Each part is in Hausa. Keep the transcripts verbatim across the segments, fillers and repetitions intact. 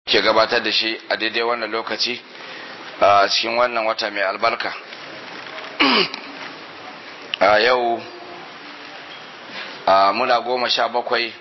ke gabatar da shi a daidai wannan lokaci a cikin wannan wata mai albarka. A yau muna goma sha bakwai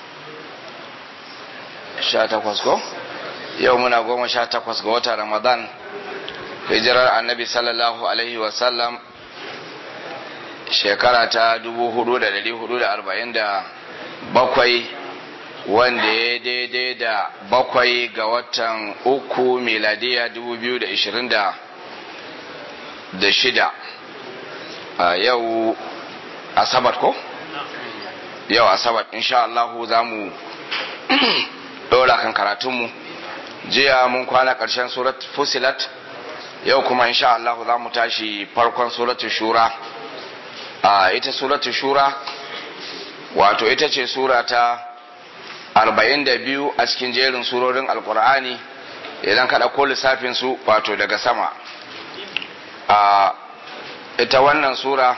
sha takwas ko? Yau muna goma sha takwas ga watan Ramadan, hijirar annabi sallallahu alaihi wasallam shekara ta dubu hudu da dari hudu da arba'in da bakwai, wanda ya daidai da bakwai ga watan uku miladiya dubu biyu da ishirin da shida. a yau asabar ko? Yau asabar insha Allah za mu dora kan karatunmu. Jiya mun kwana ƙarshen surat Fusilat, yau kuma insha Allah za mu tashi farkon suratu Shura. a ita suratu Shura wato ita ce sura ta arba'in da biyu a cikin jerin surorin alkur'ani idan ka ɗauko lissafin su wato daga sama. a ita wannan sura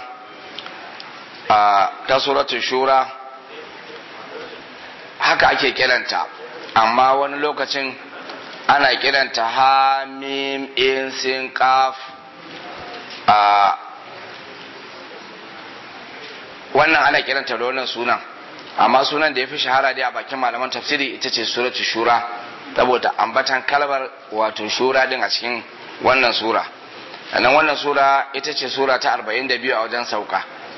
a ta suratu Shura haka ake kiranta, amma wani lokacin ana kiranta hamim in sin kaf. a wannan ana kiranta da wannan sunan, amma sunan da ya fi shahara dai a bakin malaman tafsiri ita ce suratu Shura, saboda ambatan kalmar wato shura din a cikin wannan sura. nan wannan sura ita ce sura ta arba'in da biyu a wajen sauka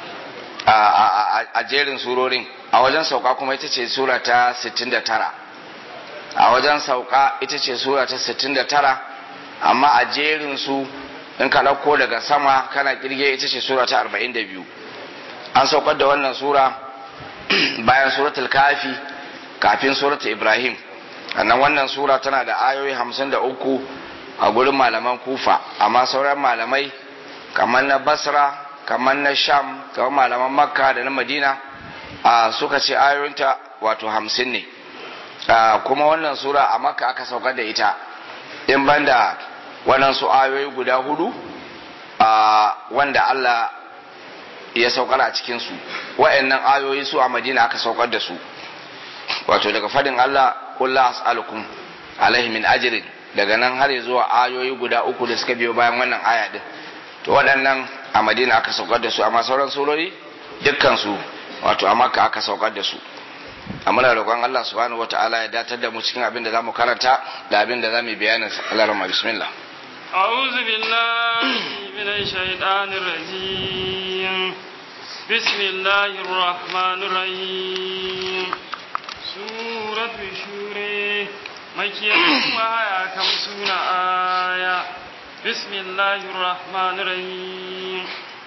a jerin surorin. A wajen sauka kuma ita ce sura ta sittin da tara. A wajen sauka ita ce sura ta sittin da tara, amma a jerin su in ka ɗauko daga sama kana kirge ita ce sura ta arba'in da biyu. An saukar da wannan sura bayan suratul kafi, kafin suratul Ibrahim. Annan wannan sura tana da ayoyi hamsin da uku a gurin malaman Kufa, amma sauran malamai kamar na Basra, kamar na Sham, kamar malaman Makka da na Madina a suka ce ayoyinta wato hamsin ne. Kuma wannan sura a Makka aka saukar da ita, in banda wannan su ayoyi guda hudu wanda Allah ya saukar a cikinsu. Wa'annan ayoyi su a Madina aka saukar da su, wato daga fadin Allah qul la as'alukum alaihi min ajrin, daga nan har zuwa ayoyi guda uku da suka biyo bayan wannan aya din. To waɗannan a Madina aka saukar da su, amma sauran surori dukkan su wato a Makka aka saukar da su. amma da roƙon Allah subhanahu wataala ya datar da mu cikin abin da zamu karanta da abin da zamu bayanin sa. Allah rahma bismillah. أعوذ بالله من الشيطان الرجيم بسم الله الرحمن الرحيم سورة شورى مكية وهي خمسون آية بسم الله الرحمن الرحيم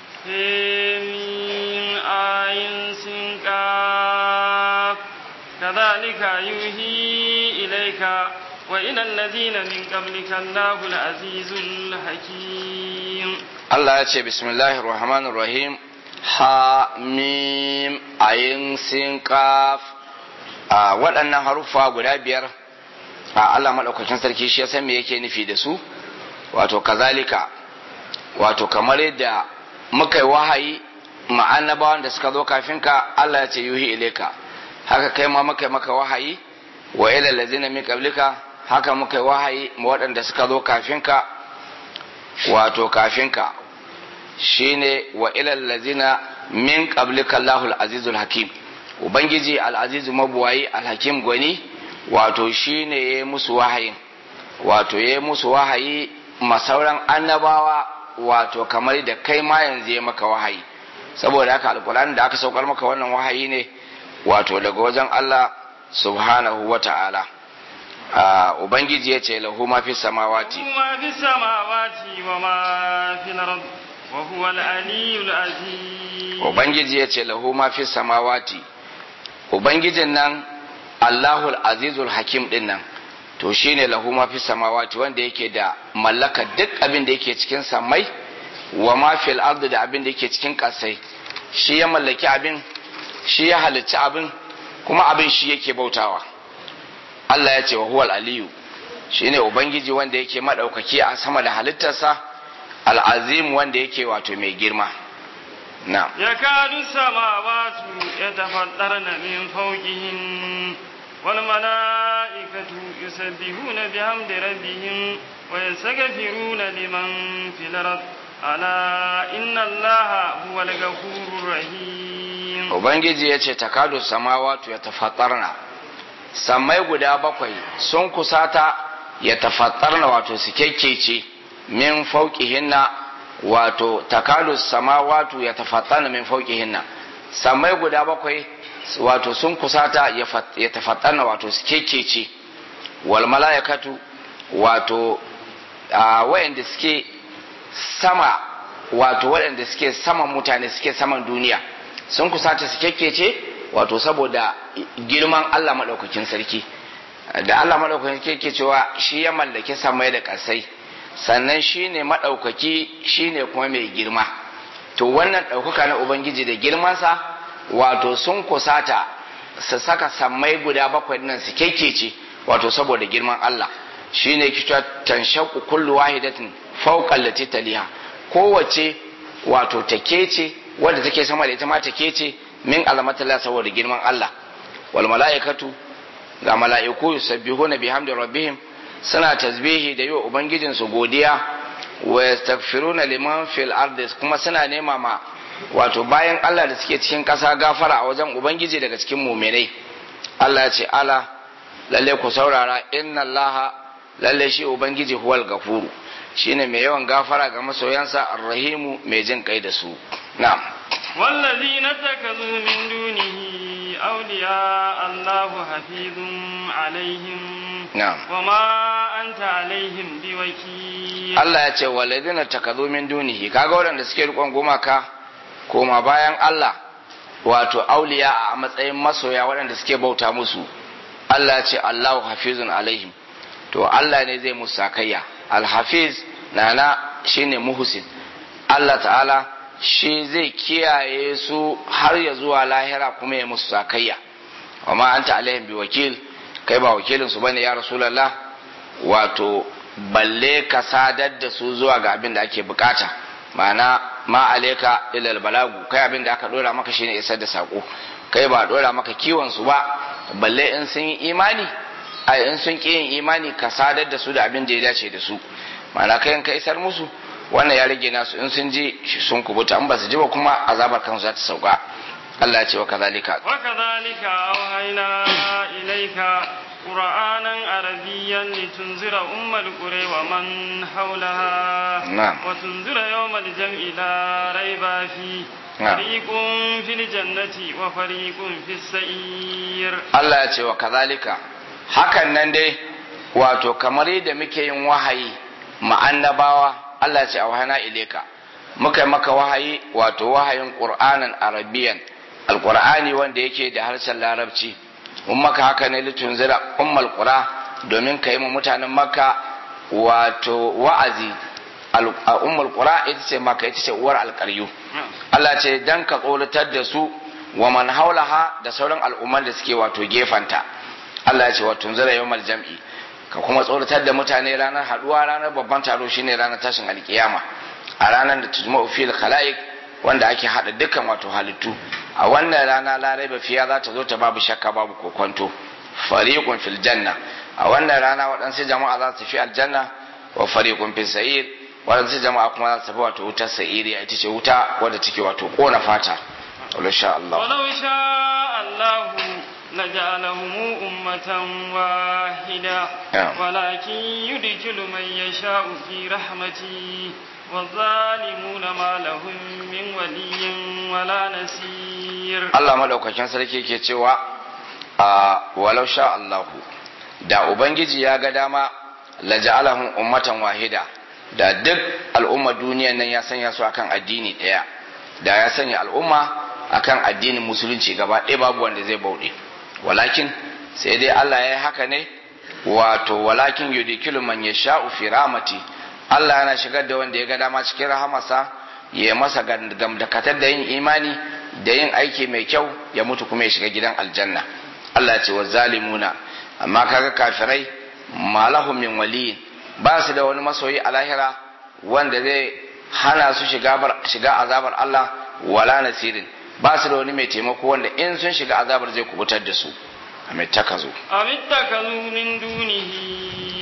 حميم عين سين قاف كذلك يوحي إليك وإلى الذين من قبلك الله العزيز الحكيم. الله يقول بسم الله الرحمن الرحيم حميم عين سين قاف. waɗannan haruffa guda biyar a Allah maɗaukakin sarki shi ya san me yake nufi da su. Wato kazalika, wato kamar yadda muka yi wahayi ma'annabawan da suka zo kafin ka, Allah ya ce yuhi ilaika, haka kai ma muka yi maka wahayi wa ila allazina min qablika, haka muka yi wahayi ma waɗanda suka zo kafin ka, wato kafin ka shine wa ila allazina min qablika Allahul azizul hakim. Ubangiji al-azizu mabuwayi al-hakim gwani, wato shine yayi musu wahayin, wato yayi musu wahayi masauran annabawa, wato kamar da kai ma yanzu ya maka wahayi. Saboda haka alkur'ani da aka saukar maka wannan wahayi ne wato daga wajen Allah subhanahu wa ta'ala. Ubangiji ya ce lahu ma fi samawati ma fi samawati wa ma fi al-ard wa huwa al-aliyyul azim. Ubangiji ya ce lahu ma fi samawati, Ubangijin nan Allahul azizul hakim din nan to shine lahu ma fi samawati, wanda yake da mallaka duk abin da yake cikin samai, wa ma fil ardi da abin da yake cikin kasai. Shi ya mallaki abin, shi ya halicci abin, kuma abin shi yake bautawa. Allah ya ce wa huwal aliyu, shine ubangiji wanda yake madaukaki a sama da halittarsa, al-azim wanda yake wato mai girma. na'am yakadu samawati yatafattarna min fawqihim والملائكة يسبحون بحمد ربهم ويستغفرون لمن في الأرض ألا إن الله هو الغفور الرحيم. Ubangiji ya ce takadu samawatu ya tafattarna, sammai guda bakwai sun kusata ya tafattarna wato su kekkece min fauqihinna, wato takadu samawatu ya tafattarna min fauqihinna, sammai guda bakwai wato sun kusata ya tafattarna wato su kekkece. Wal mala'ikatu wato wayanda suke sama, wato waɗanda suke saman mutane suke saman duniya sun kusata su kekkece wato saboda girman Allah maɗaukakin sarki, da Allah maɗaukakin sarki cewa shi ya mallaki samai da ƙasai, sannan shi ne maɗaukaki shi ne kuma mai girma. To wannan ɗaukaka na Ubangiji da girmansa wato sun kusata su saka samai guda bakwai nan su kekkece wato saboda girman Allah. Shi ne kita tanshaku kullu wahidatin fawqa allati taliha, kowace wato take ce wadda take sama da ita ma take ce min alamatillah saboda girman Allah. Wal mala'ikatu, ga mala'iku yusabbihuna bihamdi rabbihim, suna tasbihi da yiwa ubangijin su godiya, wa yastaghfiruna liman fil ardi, kuma suna nema ma wato bayan Allah da suke cikin ƙasa gafara a wajen ubangiji daga cikin mu'minai. Allah ya ce ala lalle ku saurara, inna Allah lalle shi ubangiji huwal gafuru, shine mai yawan gafara ga masoyansa, arrahimu mai jin kai da su. Na'am. wallazina takazu min dunihi awliya Allahu hafizun alaihim. Na'am. wama anta alaihim biwakil. Allah ya ce wallazina takazu min dunihi, kaga waɗanda suke rikon gumaka koma bayan Allah, wato auliya a matsayin masoya waɗanda suke bauta musu. Allah ya ce Allahu hafizun alaihim, to Allah ne zai musu sakayya. Alhafiz nana shine muhsin, Allah ta'ala shi zai kiyaye su har ya zuwa lahira kuma ya musu sakayya. Amma anta alaihim bi wakil, kai ba wakilin su bane ya rasulullah, wato balle ka sadar da su zuwa ga abin da ake bukata. Ma'ana ma alaika illa balagu, kai abin da aka dora maka shine isar da sako, kai ba dora maka kiwon su ba, balle in sun yi imani ai in sun ƙi yin imani ka sadar da su da abin da ya dace da su. Ma'ana kai in ka isar musu wannan ya rage nasu, in sun ji sun kubuta, in ba su ji ba kuma azabar kansu za ta sauka. Allah ya ce wa kazalika wa kazalika auhayna ilayka qur'anan arabiyyan litunzira ummal qura wa man hawlaha wa tunzira yawmal jam'i la rayba fi fariqun fil jannati wa fariqun fis sa'ir. Allah ya ce wa kazalika, hakan nan dai wato kamar yadda muke yin wahayi ma'annabawa, Allah ce a wahana ileka muka maka wahayi, wato wahayin qur'anan arabiyan, alqur'ani wanda yake da harshen larabci. mun maka haka ne litunzira ummul qura, domin ka yi mu mutanen makka wato wa'azi. ummul qura ita ce maka, ita ce uwar alƙaryu. Allah ce dan ka tsoratar da su wa man haulaha, da sauran al'umman da suke wato gefanta. Allah ya ce wa tunzira yawmal jam'i, ka kuma tsoratar da mutane ranar haduwa, ranar babban taro shine ranar tashin alkiyama, a ranar da tujma'u fil khalaiq, wanda ake hada dukkan wato halittu. A wannan rana la raiba fiya za ta zo ta babu shakka babu kokonto. Fariqun fil janna, a wannan rana waɗansu jama'a za su fi aljanna, wa fariqun fis sa'ir, waɗansu jama'a kuma za su fi wato wutar sa'iri, ita ce wuta wadda take wato kona fata. Walau sha Allah. Walau sha Allah لجعلهم أمة واحدة ولكن يدخل من يشاء في رحمته والظالمون ما لهم من ولي ولا نصير. الله مدaukakin sarki yake cewa walau sha Allah, da ubangiji ya ga dama laja'alahum ummatan wahida, da duk al'umma duniyan nan ya sanya su akan addini daya, da ya sanya al'umma akan addinin musulunci gaba ɗaya, babu wanda zai bauɗe. Walakin sai dai Allah ya yi haka ne, wato walakin yudikilu man yasha'u fi rahmati, Allah yana shigar da wanda ya ga dama cikin rahamarsa, ya masa gamdakatar da yin imani da yin aiki mai kyau, ya mutu kuma ya shiga gidan aljanna. Allah ya ce wa zalimuna, amma kaga kafirai malahum min waliyin, ba su da wani masoyi a lahira wanda zai hana su shiga shiga azabar Allah, wala nasirin, ba su da wani mai taimako wanda in sun shiga azabar zai kubutar da su. amittakazu amittakazu min dunihi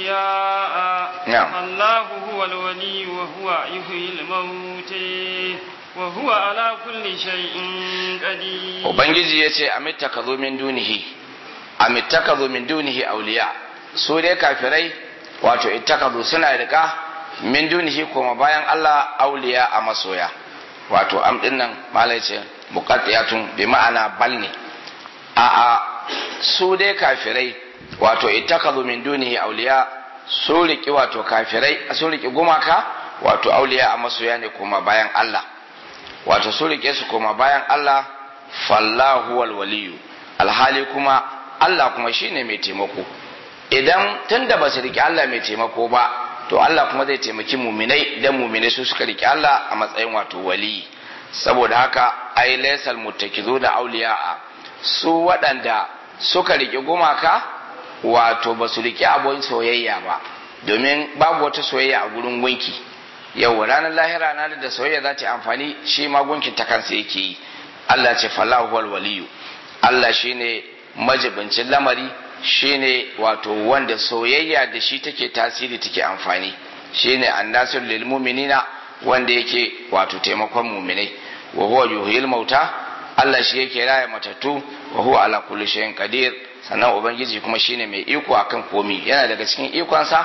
awliya Allahu huwal wali wa huwa yuhyil mauta wa huwa ala kulli shay'in qadir. Ubangiji yace amittakazu min dunihi amittakazu min dunihi awliya, su dai kafirai wato ittakazu suna rika min dunihi kuma bayan Allah awliya a masoya, wato am din nan malai ce muqattiyatun bi ma'ana bal ne a a su dai kafirai wato ittakazu min dunihi awliya, su riki wato kafirai su riki gumaka wato awliya a masoya ne kuma bayan Allah, wato su rike su kuma bayan Allah. Fallahu wal waliyu, alhali kuma Allah kuma shine mai taimako. Idan tunda ba su rike Allah mai taimako ba, to Allah kuma zai taimaki muminai idan muminai su suka rike Allah a matsayin wato wali. Saboda haka ai laysal muttakizu da auliya'a, su waɗanda suka rike gumaka wato ba su rike abun soyayya ba, domin babu wata soyayya a gurin gunki. Yau ranar lahira na da soyayya za ta amfani, shi ma gunkin ta kansa yake yi. Allah ce fallahu wal waliyu, Allah shine majibincin lamari, shine wato wanda soyayya da shi take tasiri take amfani, shine annasir lil mu'minina, wanda yake wato taimakon mu'minai. Wa huwa yuhyil mauta, Allah shi yake raya matattu, wa huwa ala kulli shay'in qadir, sannan ubangiji kuma shine mai iko akan komi. Yana daga cikin ikonsa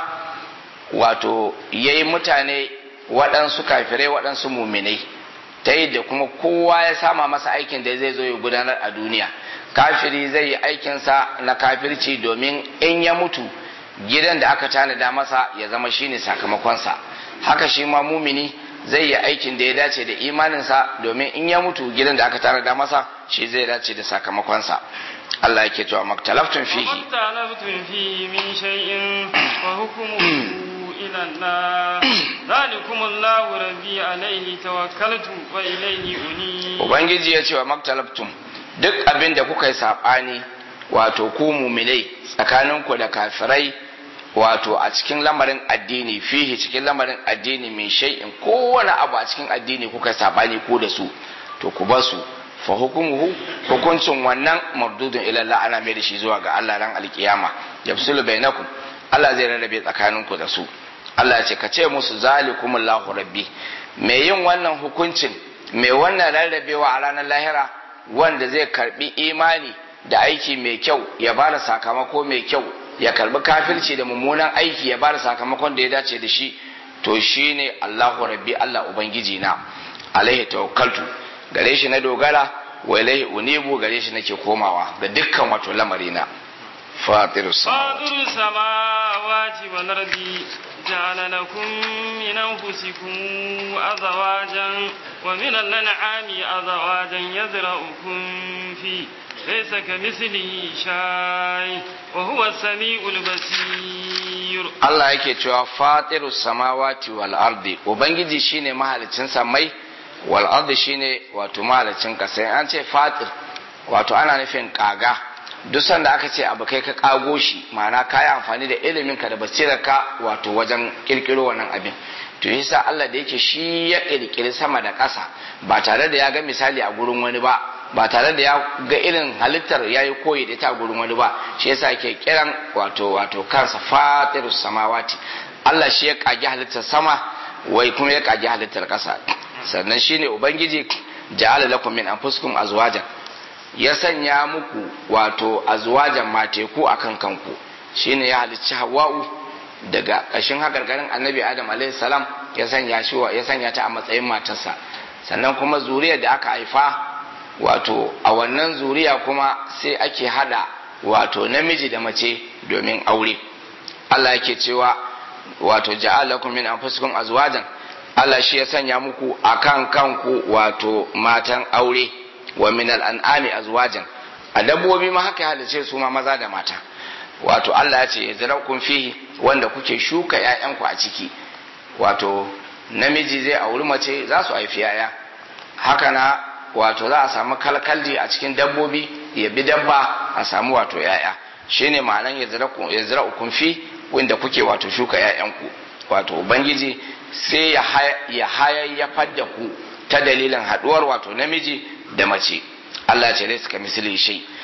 wato yayi mutane waɗansu kafirai waɗansu mu'minai, ta yadda kuma kowa ya sama masa aikin da zai zo ya gudanar a duniya. Kafiri zai yi aikinsa na kafirci domin in ya mutu gidan da aka tanada masa ya zama shine sakamakonsa. Haka shi ma mumini zai yi aikin da ya dace da imaninsa domin in ya mutu gidan da aka tanada masa shi zai dace da sakamakonsa. Allah yake cewa maktalaftun fihi maktalaftun fihi min shay'in wa hukmuhu ila Allah zalikumullahu rabbi alaihi tawakkaltu wa ilayhi uni. Ubangiji ya ce wa maktalaftun, duk abin da kuka yi sabani wato ku mu'minai tsakaninku da kafirai wato a cikin lamarin addini, fihi cikin lamarin addini min shay'in, kowane abu a cikin addini kuka yi sabani ku da su, to ku basu fa hukumuhu, hukuncin wannan mardudun ila Allah, ana mai da shi zuwa ga Allah ran alkiyama. Yafsulu bainakum, Allah zai rarrabe tsakaninku da su. Allah ya ce ka ce musu zalikumullahu rabbi, mai yin wannan hukuncin, mai wannan rarrabewa a ranar lahira, wanda zai karbi imani da aiki mai kyau ya bada sakamako mai kyau, ya karbi kafirci da mummunan aiki ya bada sakamakon da ya dace da shi, to shine Allahu rabbi, Allah ubangiji na, alaihi tawakkaltu, gare shi na dogara, wa ilaihi unibu, gare shi nake komawa da dukkan wato lamari na. fatirus samawati wal ardi ja'ala lakum min anfusikum azwajan wa min al-an'ami azwajan yazra'ukum fi laysa kamithlihi shay wa huwa as-sami'ul basir. Allah yake cewa fatirus samawati wal ardi, ubangiji shine mahalicin samai, wal ardi shine wato mahalicin kasa. An ce fatir wato ana nufin kaga, duk sanda aka ce abu kai ka kago shi, ma'ana ka yi amfani da ilimin ka da basirar ka wato wajen kirkiro wannan abin. To yasa Allah da yake shi ya kirkiri sama da ƙasa ba tare da ya ga misali a gurin wani ba, ba tare da ya ga irin halittar ya yi koyi da ita a gurin wani ba, shi yasa yake kiran wato wato kansa fatirus samawati. Allah shi ya kage halittar sama, wai kuma ya kage halittar ƙasa. Sannan shine ubangiji ja'ala lakum min anfusikum azwajan, ya sanya muku wato azwajan mateku akan kanku, shine ya halicci Hawwa'u daga ƙashin hakarkarin Annabi Adam alaihi salam, ya sanya shi ya sanya ta a matsayin matarsa. Sannan kuma zuriyar da aka haifa wato a wannan zuriya kuma sai ake hada wato namiji da mace domin aure. Allah yake cewa wato ja'alakum min anfusikum azwajan, Allah shi ya sanya muku akan kanku wato matan aure, wa min al'an'ami azwajan, a dabbobi ma haka halice su ma maza da mata. Wato Allah ya ce yazra'ukum fihi, wanda kuke shuka ƴaƴanku a ciki, wato namiji zai auri mace za su haifi ƴaƴa. Haka na wato za a samu kalkaldi a cikin dabbobi, ya bi dabba a samu wato ƴaƴa. Shine ma'anan yazra'ukum fi, wanda kuke wato shuka ƴaƴanku. Wato ubangiji sai ya hayayyafar da ku ta dalilin haduwar wato namiji da mace. Allah ce dai suka misali shi,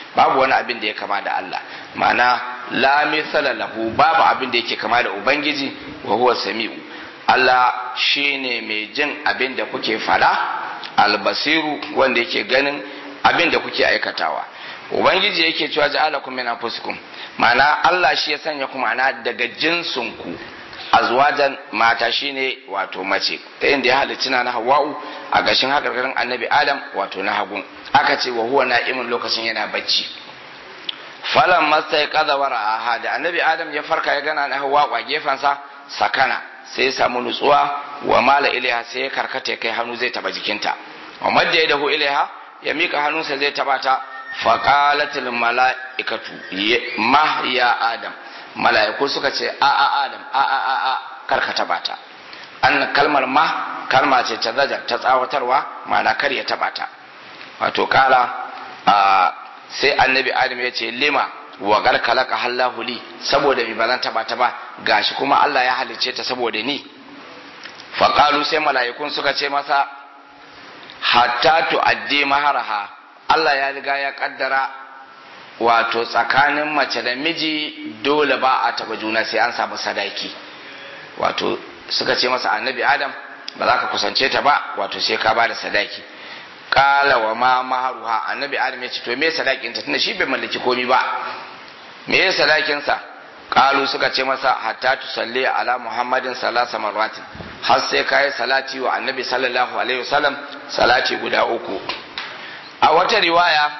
babu wani abin da ya kama da Allah ma'ana la misala lahu babu abin da yake kama da ubangiji wa huwa sami'u Allah shine mai jin abin da kuke fada albasiru wanda yake ganin abin da kuke aikatawa ubangiji yake cewa ja'alakum min anfusikum ma'ana Allah shi ya sanya ku ma'ana daga jinsin ku azwajan mata shine wato mace ta inda ya halicci na Hawwa'u a gashin hakarkarin annabi Adam wato na hagu aka ce wa huwa na'imun lokacin yana bacci falan mastai kaza wara'aha da annabi Adam ya farka ya gana na Hawwa'u a gefansa sakana sai ya samu nutsuwa wa mala ilaiha sai ya karkata kai hannu zai taba jikinta wa madda yadahu ilaiha ya mika hannunsa zai taba ta faqalatil mala'ikatu ma ya Adam mala'iku suka ce a a Adam a a a a karka taba ta an kalmar ma kalma ce ta zajar ta tsawatarwa ma'ana kar ya taba ta wato kala sai annabi Adam ya ce lima wa garkalaka hallahu li saboda mi bazan taba ta ba gashi kuma Allah ya halicce ta saboda ni faqalu sai mala'ikun suka ce masa hatta tu'addi maharaha Allah ya riga ya kaddara wato tsakanin mace da miji dole ba a taba juna sai an samu sadaki wato suka ce masa annabi Adam ba za ka kusance ta ba wato sai ka ba da sadaki kala wa ma maharuha annabi Adam ya ce to me sadakin ta tunda shi bai mallaki komai ba me ya sadakin sa kalu suka ce masa hatta tusalli ala muhammadin salasa marratin har sai kai salati wa annabi sallallahu alaihi wasallam salati guda uku a wata riwaya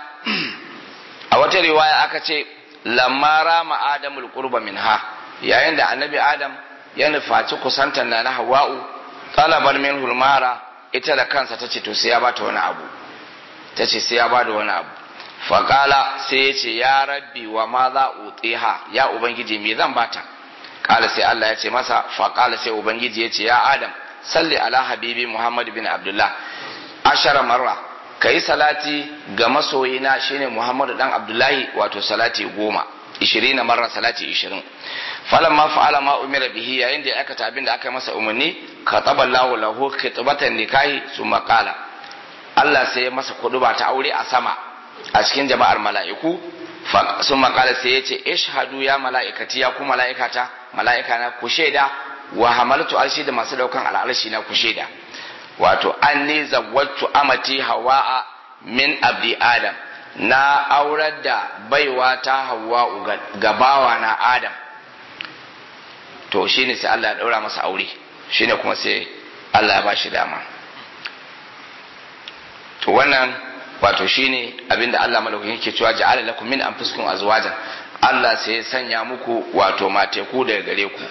a wata riwaya aka ce lamma rama adamul qurba minha yayin da annabi Adam ya nufaci kusantar na na Hawwa'u talabar min hulmara ita da kansa tace to sai ya bata wani abu tace sai ya bada wani abu faqala sai ya ce ya rabbi wa ma za utiha ya ubangiji me zan bata kala sai Allah ya ce masa faqala sai ubangiji ya ce ya Adam salli ala habibi Muhammad bin Abdullah ashara marra kai salati ga masoyina shine Muhammad dan Abdullahi wato salati goma ishirin marra salati ishirin falamma fa'ala ma umira bihi yayin da aka tabin da aka masa umarni kataballahu lahu khitbatan nikahi summa qala Allah sai ya masa kuduba ta aure a sama a cikin jama'ar mala'iku summa qala sai ya ce ishhadu ya mala'ikati ya ku mala'ikata mala'ikana ku shaida wa hamaltu arshi da masu daukan al'arshi na ku shaida wato anni zawwatu amati hawa'a min abdi adam na aurar da baiwa ta hawa'u ga bawa na adam to shine sai Allah ya daura masa aure shine kuma sai Allah ya bashi dama to wannan wato shine abinda Allah malaukakin yake cewa ja'ala lakum min anfusikum azwajan Allah sai ya sanya muku wato mateku daga gare ku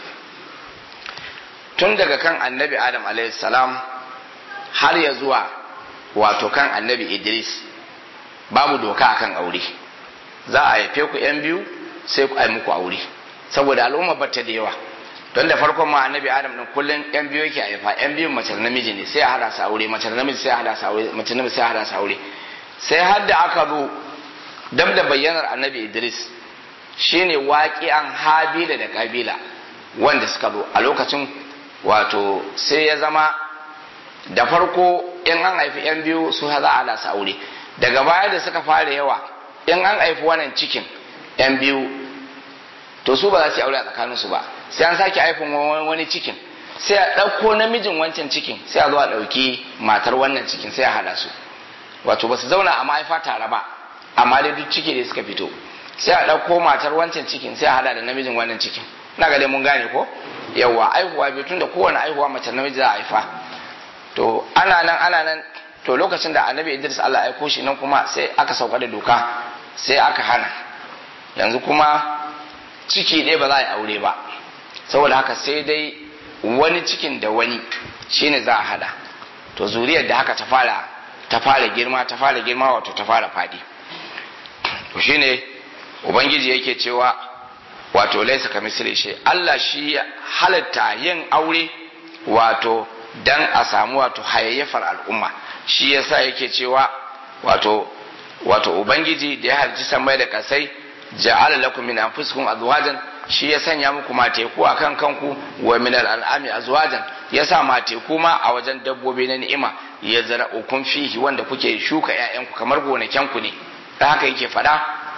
tun daga kan annabi Adam alaihi salam har ya zuwa wato kan annabi Idris babu doka akan aure za a haife ku yan biyu sai ku ai muku aure saboda al'umma bata da yawa don da farkon ma annabi Adam din kullun yan biyu yake haifa yan biyun mace da namiji ne sai a hada su aure mace da namiji sai a hada su aure mace da namiji sai a hada su aure sai har da aka zo dam da bayyanar annabi Idris shine waqi'an Habila da Kabila wanda suka zo a lokacin wato sai ya zama da farko in an haifi yan biyu su za a hada su aure daga baya da suka fara yawa in an haifi wannan cikin yan biyu to su ba za su yi aure a tsakaninsu ba sai an sake haifin wani cikin sai a ɗauko namijin wancan cikin sai a zo a ɗauki matar wannan cikin sai a hada su wato ba su zauna a mahaifa tare ba amma dai duk ciki da suka fito sai a ɗauko matar wancan cikin sai a hada da namijin wannan cikin na ga dai mun gane ko yawa aihuwa biyu tun da kowane aihuwa mace namiji za a haifa to ana nan ana nan to lokacin da annabi Idris Allah ya aiko shi nan kuma sai aka sauka da doka sai aka hana yanzu kuma ciki ɗaya ba za a yi aure ba saboda haka sai dai wani cikin da wani shine za a hada to zuriyar da haka ta fara ta fara girma ta fara girma wato ta fara fadi to shine ubangiji yake cewa wato laisa kamisli shi Allah shi halatta yin aure wato dan a samu wato hayayyafar al'umma shi yasa yake cewa wato wato ubangiji da ya halicci samai da kasai ja'ala lakum min anfusikum azwajan shi ya sanya muku mateku akan kanku wa min al'ami azwajan ya sa mateku ma a wajen dabbobi na ni'ima ya zara'ukum fihi wanda kuke shuka ƴaƴanku kamar gonakin ku ne da haka yake fada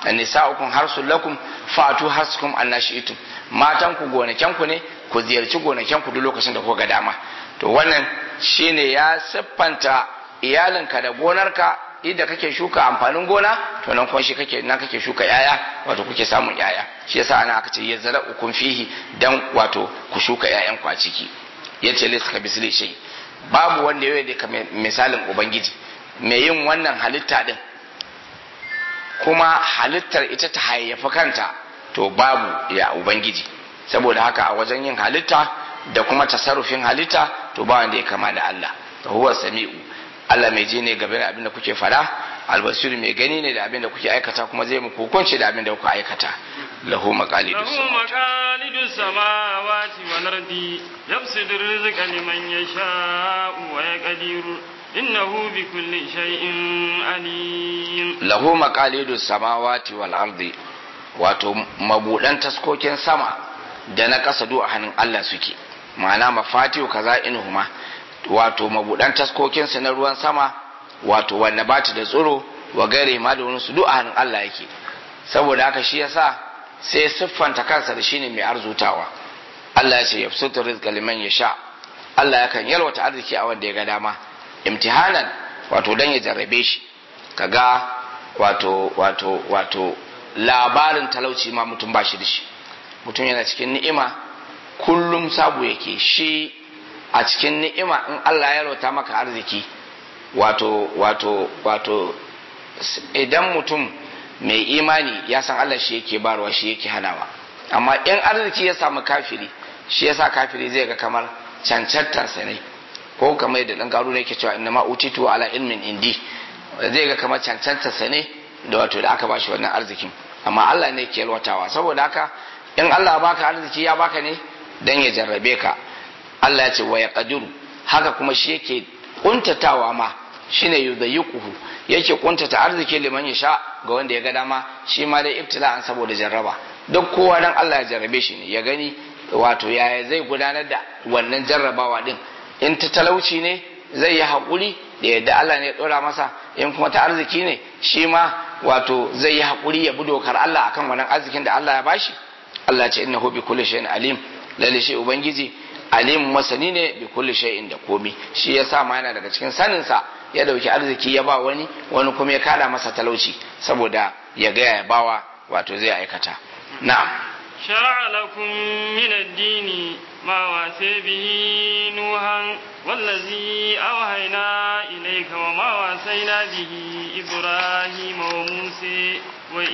nisa'ukum harsul lakum fatu harsukum annashi'tum matan ku gonakin ku ne ku ziyarci gonakin ku duk lokacin da kuka ga dama to wannan shine ya siffanta iyalinka da gonarka inda kake shuka amfanin gona to nan kuma shi kake nan kake shuka yaya wato kuke samun yaya shi yasa ana aka ce yazra'ukum fihi dan wato ku shuka yayan ku a ciki yace laysa kabisli shay babu wanda yayi da misalin ubangiji mai yin wannan halitta din kuma halittar ita ta hayyafa kanta to babu ya ubangiji saboda haka a wajen yin halitta da kuma tasarrufin halitta to ba wanda ya kama da Allah huwa sami'u Allah mai ji ne game da abin da kuke fada albasiru mai gani ne da abin da kuke aikata kuma zai muku hukunci da abin da kuka aikata lahu maqalidus lahu maqalidus samawati wal ardi yabsutu rizqa liman yasha'u wa yaqdiru innahu bikulli shay'in alim lahu maqalidus samawati wal ardi wato mabudan taskokin sama da na kasa du a hannun Allah suke ma'ana mafatihu kaza inuhuma wato mabudan taskokin su na ruwan sama wato wanda ba ta da tsoro wa gare ma da wani su du a hannun Allah yake saboda haka shi yasa sai siffanta kansa da shine mai arzutawa Allah ya ce yabsutu rizqa liman yasha Allah yakan yalwata arziki a wanda ya ga dama imtihanan wato dan ya jarrabe shi kaga wato wato wato labarin talauci ma mutum ba shi da shi mutum yana cikin ni'ima kullum sabu yake shi a cikin ni'ima in Allah ya rota maka arziki wato wato wato idan mutum mai imani ya san Allah shi yake barwa shi yake hanawa amma in arziki ya samu kafiri shi yasa kafiri zai ga kamar cancantarsa ne ko kamar yadda dan garu ne yake cewa inna ma utitu ala ilmin indi zai ga kamar cancantarsa ne da wato da aka bashi wannan arzikin amma Allah ne ke yalwatawa saboda haka in Allah baka arziki ya baka ne dan ya jarrabe ka Allah ya ce wa yaqdiru haka kuma shi yake kuntatawa ma shine yudayyikuhu yake kuntata arziki liman ya sha ga wanda ya ga dama shi ma dai ibtila'an saboda jarraba duk kowa dan Allah ya jarrabe shi ne ya gani wato yaya zai gudanar da wannan jarrabawa din in ta talauci ne zai yi haƙuri da yadda Allah ne ya ɗora masa in kuma ta arziki ne shi ma wato zai yi haƙuri ya bi dokar Allah akan wannan arzikin da Allah ya bashi Allah ce innahu bi kulli shay'in alim lalle shi ubangiji alim masani ne bi kulli shay'in da komi shi yasa ma yana daga cikin sanin sa ya dauki arziki ya ba wani wani kuma ya kada masa talauci saboda ya ga ya bawa wato zai aikata na'am شرع لكم من الدين ما واسى به نوحا والذي أوحينا إليك وما واسينا به إبراهيم وموسى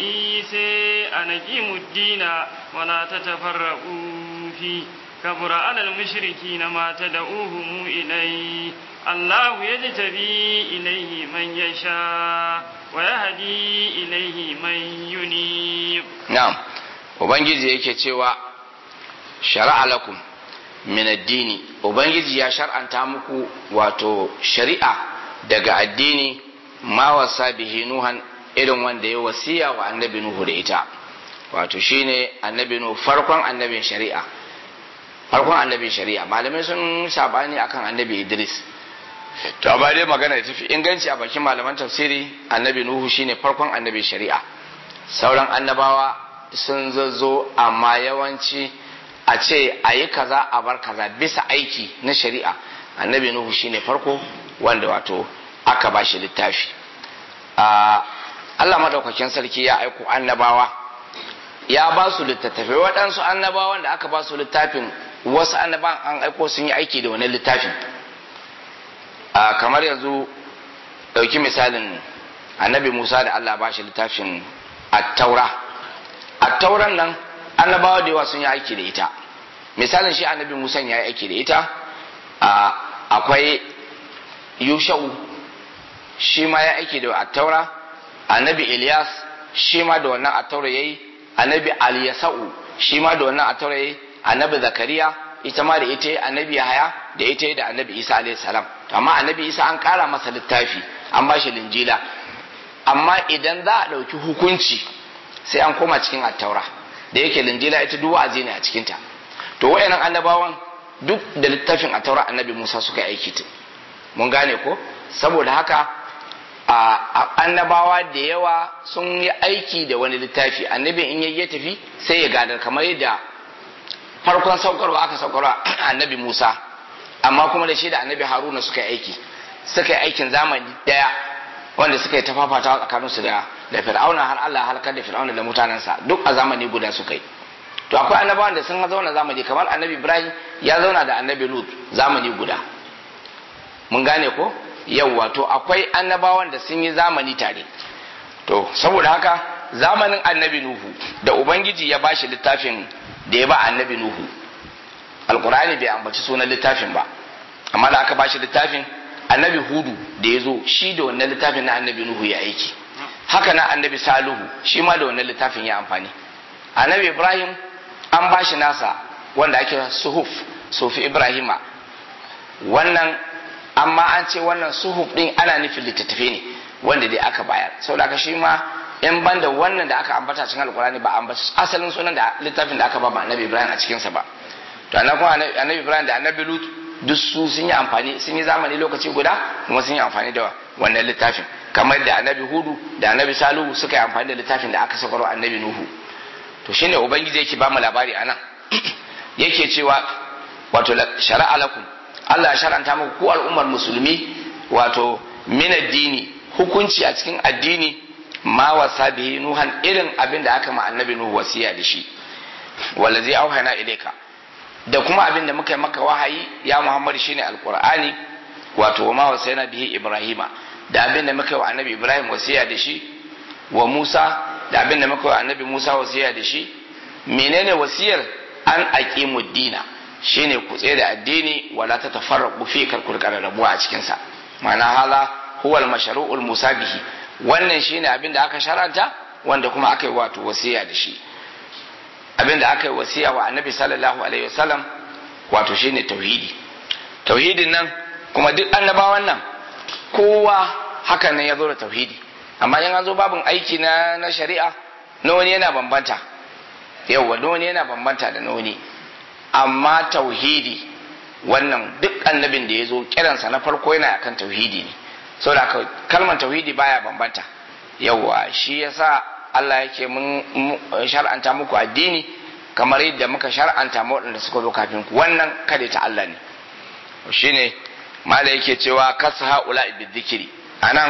وعيسى أن أقيموا الدين ولا تتفرقوا فيه كبر على المشركين ما تدعوهم إليه الله يجتبي إليه من يشاء ويهدي إليه من ينيب نعم Ubangiji yake cewa shari'a lakum min addini Ubangiji ya shar'anta muku wato shari'a daga addini ma wasa bihi nuhan irin wanda ya wasiya wa annabi nuhu da ita wato shine annabi nuhu farkon annabin shari'a farkon annabin shari'a malamai sun sabani akan annabi Idris to amma dai magana ta fi inganci a bakin malaman tafsiri annabi nuhu shine farkon annabin shari'a sauran annabawa sun zazzo amma yawanci a ce a yi kaza a bar kaza bisa aiki na shari'a annabi nuhu shine farko wanda wato aka ba shi littafi Allah madaukakin sarki ya aiko annabawa ya ba su littattafai waɗansu annabawan da aka ba su littafin wasu annabawan an aiko sun yi aiki da wani littafin kamar yanzu ɗauki misalin annabi Musa da Allah ba shi littafin at-taura a tauran nan annabawa da yawa sun yi aiki da ita misalin shi annabi Musa ya yi aiki da ita akwai Yusha'u shi ma ya aiki da attaura annabi Ilyas shi ma da wannan attaura yayi annabi Aliyasa'u shi ma da wannan attaura yayi annabi Zakariya ita ma da ita annabi Yahaya da ita da annabi Isa alayhi salam amma annabi Isa an kara masa littafi an ba shi linjila amma idan za a dauki hukunci sai an koma cikin attaura da yake linjila ita duk wa'azi ne a cikinta to wayannan annabawan duk da littafin attaura annabi Musa suka yi aiki ta mun gane ko saboda haka annabawa da yawa sun yi aiki da wani littafi, annabi in ya tafi sai ya gadar, kamar yadda farkon saukarwa aka saukarwa annabi Musa, amma kuma da shi da annabi Haruna suka yi aiki, suka yi aikin zamani daya wanda suka yi tafafata tsakaninsu da da Fir'auna har Allah halakar da Fir'auna da mutanensa duk a zamani guda suka yi. To akwai annabawan da sun zauna zamani, kamar annabi Ibrahim ya zauna da annabi Lut zamani guda, mun gane ko yawwa. To akwai annabawan da sun yi zamani tare. To saboda haka zamanin annabi Nuhu da ubangiji ya bashi littafin da ya ba annabi Nuhu, alkur'ani bai ambaci sunan littafin ba, amma da aka bashi littafin annabi Hudu da ya zo shi da wannan littafin na annabi Nuhu ya aiki, haka na annabi Salihu shi ma da wannan littafin ya amfani. Annabi Ibrahim an bashi nasa wanda ake suhuf, sufi Ibrahima, wannan amma an ce wannan suhuf din ana nufin littattafe ne wanda dai aka bayar, saboda haka shi ma in banda wannan da aka ambata cikin alkurani ba ambaci asalin sunan da littafin da aka ba annabi Ibrahim a cikin sa ba. To annabi annabi Ibrahim da annabi Lut duk su sun yi amfani, sun yi zamani lokaci guda kuma sun yi amfani da wannan littafin, kamar da annabi Hudu da annabi Salihu suka yi amfani da littafin da aka saukar annabi Nuhu. To shine ubangiji yake ba mu labari anan yake cewa wato shar'a lakum, Allah ya shar'anta muku ku al'ummar musulmi wato min addini, hukunci a cikin addini, ma wasa bihi nuhan, irin abin da aka ma annabi Nuhu wasiya da shi, wallazi auhayna ilayka, da kuma abin da muka yi maka wahayi ya Muhammad shine alqur'ani, wato ma wasaina bihi Ibrahima, da abin da muka yi wa annabi Ibrahim wasiya da shi, wa Musa, da abin da muka yi wa annabi Musa wasiya da shi. Menene wasiyar? An aqimu dina, shine ku tsaye da addini, wala ta tafarraqu fi karkurkar rabuwa a cikin sa. Ma'ana hala huwa al-mashru'ul musa bihi, wannan shine abin da aka sharanta wanda kuma aka yi wato wasiya da shi. Abin da aka yi wasiya wa annabi sallallahu alaihi wasallam wato shine tauhidi. Tauhidin nan kuma duk annabawan nan kowa hakan nan ya zo da tauhidi, amma in an zo babin aiki na na shari'a na wani yana bambanta, yawwa na wani yana bambanta da na wani, amma tauhidi wannan duk annabin da ya zo kiransa na farko yana akan tauhidi ne, saboda kalmar tauhidi baya bambanta. Yawwa shi yasa Allah yake mun shar'anta muku addini kamar yadda muka shar'anta mu waɗanda suka zo kafin ku, wannan kada ta Allah ne. Shine mala yake cewa kasaha ula'i bizikri, anan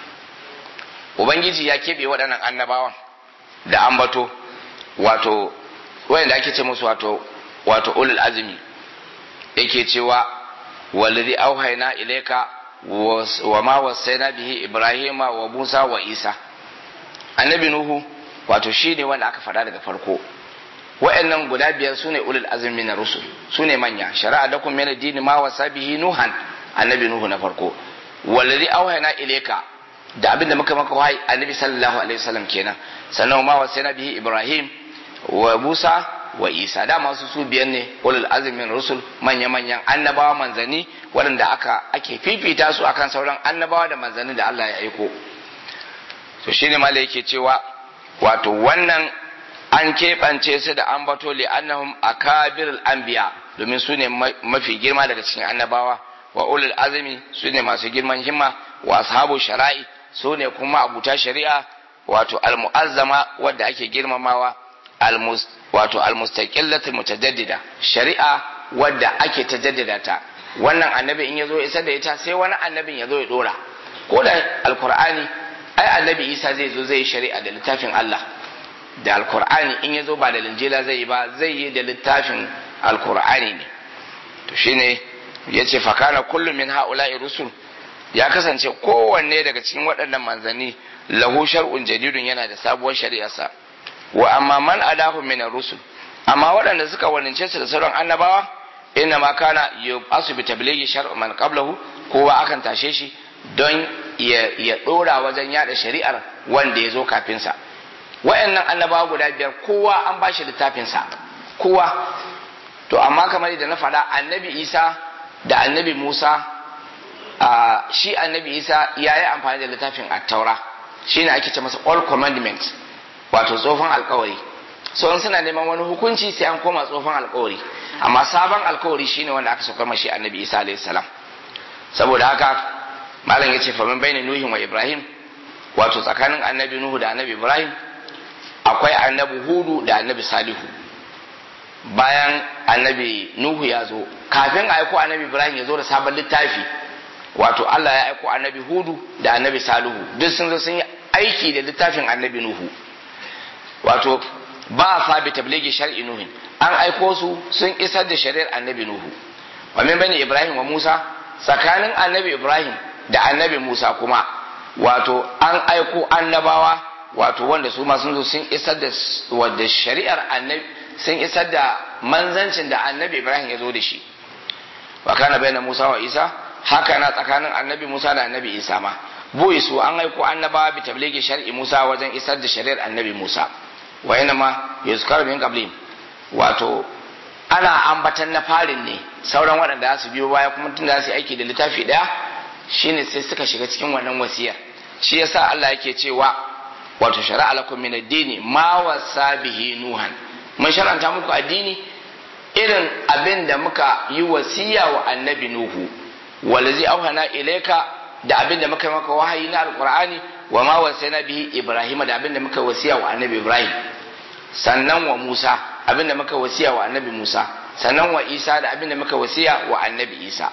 ubangiji ya kebe waɗannan annabawan da ambato, wato wanda ake ce musu wato wato ulul azmi, yake cewa wallazi auhayna ilayka wa ma wasaina bihi Ibrahima wa Musa wa Isa. Annabi Nuhu wato shine wanda aka faɗa daga farko, wa'annan guda biyar sune ulul azmi na rusul, sune manya. Shara'a lakum min ad-din ma wasa bihi Nuhan, annabi Nuhu na farko. Wallazi auhayna ilayka, da abin da muka maka wahayi annabi sallallahu alaihi wasallam kenan. Sannan ma wasaina bihi Ibrahim wa Musa wa Isa, da masu su biyan ne ulul azmin rusul, manya manyan annabawa manzani waɗanda aka ake fifita su akan sauran annabawa da manzani da Allah ya aiko. To shine malai yake cewa wato wannan an keɓance su da ambato li annahum akabirul anbiya, domin su ne mafi girma daga cikin annabawa, wa ulul azmi su ne masu girman himma, wa ashabu shara'i su ne kuma abuta shari'a, wato almu'azzama wadda ake girmamawa, almus wato almustaqillatu mutajaddida, shari'a wadda ake tajaddada ta. Wannan annabi in yazo isa da ita sai wani annabin yazo ya dora, ko da alqur'ani ai annabi Isa zai zo zai shari'a da littafin Allah da alqur'ani, in yazo ba da linjila zai yi ba, zai yi da littafin alqur'ani ne. To shine yace fa kana kullu min haula'i rusul, ya kasance kowanne daga cikin waɗannan manzanni lahu shar'un jadidun, yana da sabuwar shari'arsa. Wa amma man adahu min ar-rusul, amma waɗanda suka wanince su da sauran annabawa, inna ma kana yubasu bi tablighi shar'u man qablahu, kowa akan tashe shi don ya ya dora wajen yada shari'ar wanda ya zo kafin sa. Wayannan annabawa guda biyar kowa an bashi littafin sa, kowa. To amma kamar yadda na faɗa, annabi Isa da annabi Musa, a shi annabi Isa ya yi amfani da littafin at-taura, shine ake ce masa all commandments, wato tsofan alkawari. So in suna neman wani hukunci sai an koma tsofan alkawari, amma sabon alkawari shine wanda aka saukar mashi annabi Isa alayhi salam. Saboda haka malam yace fa min bayni nuhin wa ibrahim wato tsakanin annabi nuhu da annabi ibrahim akwai annabi hudu da annabi salihu bayan annabi nuhu ya zo kafin a aiko annabi ibrahim ya zo da sabon littafi wato Allah ya aiko annabi hudu da annabi salihu duk sun zo sun yi aiki da littafin annabi nuhu wato ba fa bi tabligi shar'i nuhin an aiko su sun isar da shari'ar annabi nuhu wa min bani ibrahim wa musa tsakanin annabi ibrahim da annabi musa kuma wato an aiko annabawa wato wanda su ma sun zo sun isar da wadda shari'ar annabi sun isar da manzancin da annabi ibrahim ya zo da shi wa kana bayna musa wa isa haka na tsakanin annabi musa da annabi isa ma boye su an aiko annabawa bi tabligi shar'i musa wajen isar da shari'ar annabi musa wa yana ma yuzkar min qablihim wato ana ambatan na farin ne sauran waɗanda za su biyo baya kuma tun da su aiki da littafi ɗaya shine sai suka shiga cikin wannan wasiyar shi yasa Allah yake cewa wato shari'a lakum min ad-dini ma wasa bihi nuhan mun sharanta muku addini irin abin da muka yi wasiya wa annabi nuhu walazi auhana ilayka da abin da muka maka wahayi na alqur'ani wa ma wasaina bihi ibrahim da abin da muka wasiya wa annabi ibrahim sannan wa musa abin da muka wasiya wa annabi musa sannan wa isa da abin da muka wasiya wa annabi isa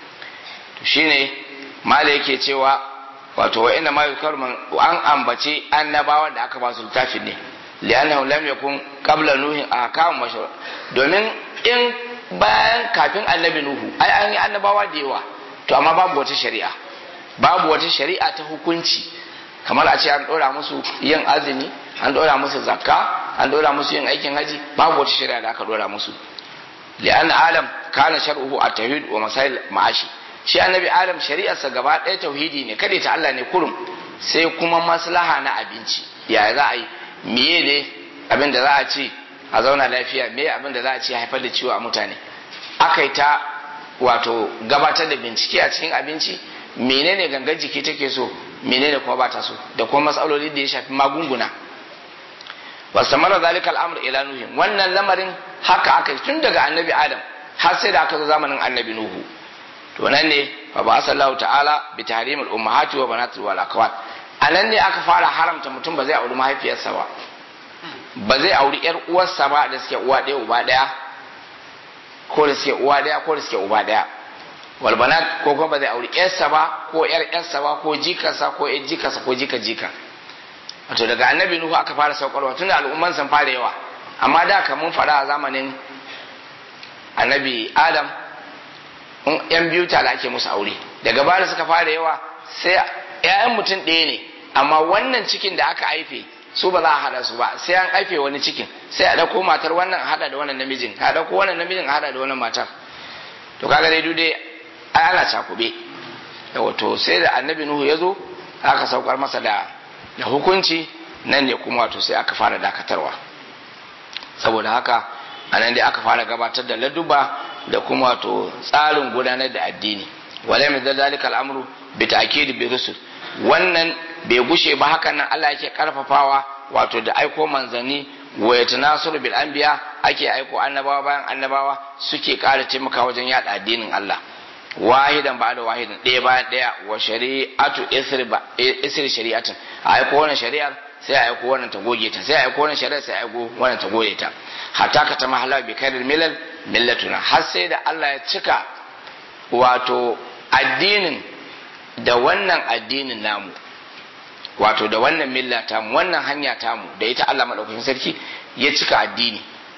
to shine mala yake cewa wato wa inna ma yukar an ambace annabawa da aka ba su littafin ne li'annahu lam yakun qabla nuhin ahkam mashru domin in bayan kafin annabi nuhu ai an yi annabawa da yawa to amma babu wata shari'a babu wata shari'a ta hukunci kamar a ce an dora musu yin azumi an dora musu zakka an dora musu yin aikin haji babu wata shari'a da aka dora musu li'anna alam kana shar'uhu at-tauhid wa masail ma'ashi shi annabi adam shari'arsa gaba ɗaya tauhidi ne kada ta Allah ne kurum sai kuma maslaha na abinci ya za a yi meye ne abin da za a ce a zauna lafiya meye abin da za a ce haifar da ciwo a mutane aka yi ta wato gabatar da bincike a cikin abinci menene gangan jiki take so menene kuma ba ta so da kuma matsaloli da ya shafi magunguna wasamara zalika al'amr ila nuhin wannan lamarin haka aka tun daga annabi adam har sai da aka zo zamanin annabi nuhu to nan ne fa ba sallahu ta'ala bi tahrimil ummahati wa banati wal akhawat anan ne aka fara haramta mutum ba zai auri mahaifiyarsa ba ba zai auri yar uwarsa ba da suke uwa ɗaya uba ɗaya ko da suke uwa ɗaya ko da suke uba ɗaya wal banat ko kuma ba zai auri yarsa ba ko yar yarsa ba ko jikarsa ko yar jikarsa ko jika jika wato daga annabi nuhu aka fara saukarwa tun da al'umman sun fara yawa amma da kamun fara a zamanin annabi adam yan biyu tare ake musu aure daga baya suka fara yawa sai ƴaƴan mutum ɗaya ne amma wannan cikin da aka haife su ba za a hada su ba sai an haife wani cikin sai a dauko matar wannan a hada da wannan namijin a dauko wannan namijin a hada da wannan matar to kaga dai duk dai ai ana cakube wato sai da annabi nuhu ya zo aka saukar masa da da hukunci nan ne kuma wato sai aka fara dakatarwa saboda haka anan dai aka fara gabatar da laduba da kuma wato tsarin gudanar da addini wala min zalika al'amru bi ta'kid bi rusul wannan bai gushe ba hakan nan Allah yake karfafawa wato da aiko manzanni wa yatanasuru bil anbiya ake aiko annabawa bayan annabawa suke ƙara taimaka wajen yada addinin Allah wahidan ba da wahidan ɗaya bayan ɗaya wa shari'atu isri ba isri shari'atin a aiko wannan shari'ar sai a aiko wannan ta goge ta sai a aiko wannan shari'ar sai a aiko wannan ta goge ta hatta ka ta mahala bi kairil milal millatuna har sai da Allah ya cika wato addinin da wannan addinin namu wato da wannan milla tamu wannan hanya tamu da ita Allah madaukakin sarki ya cika addini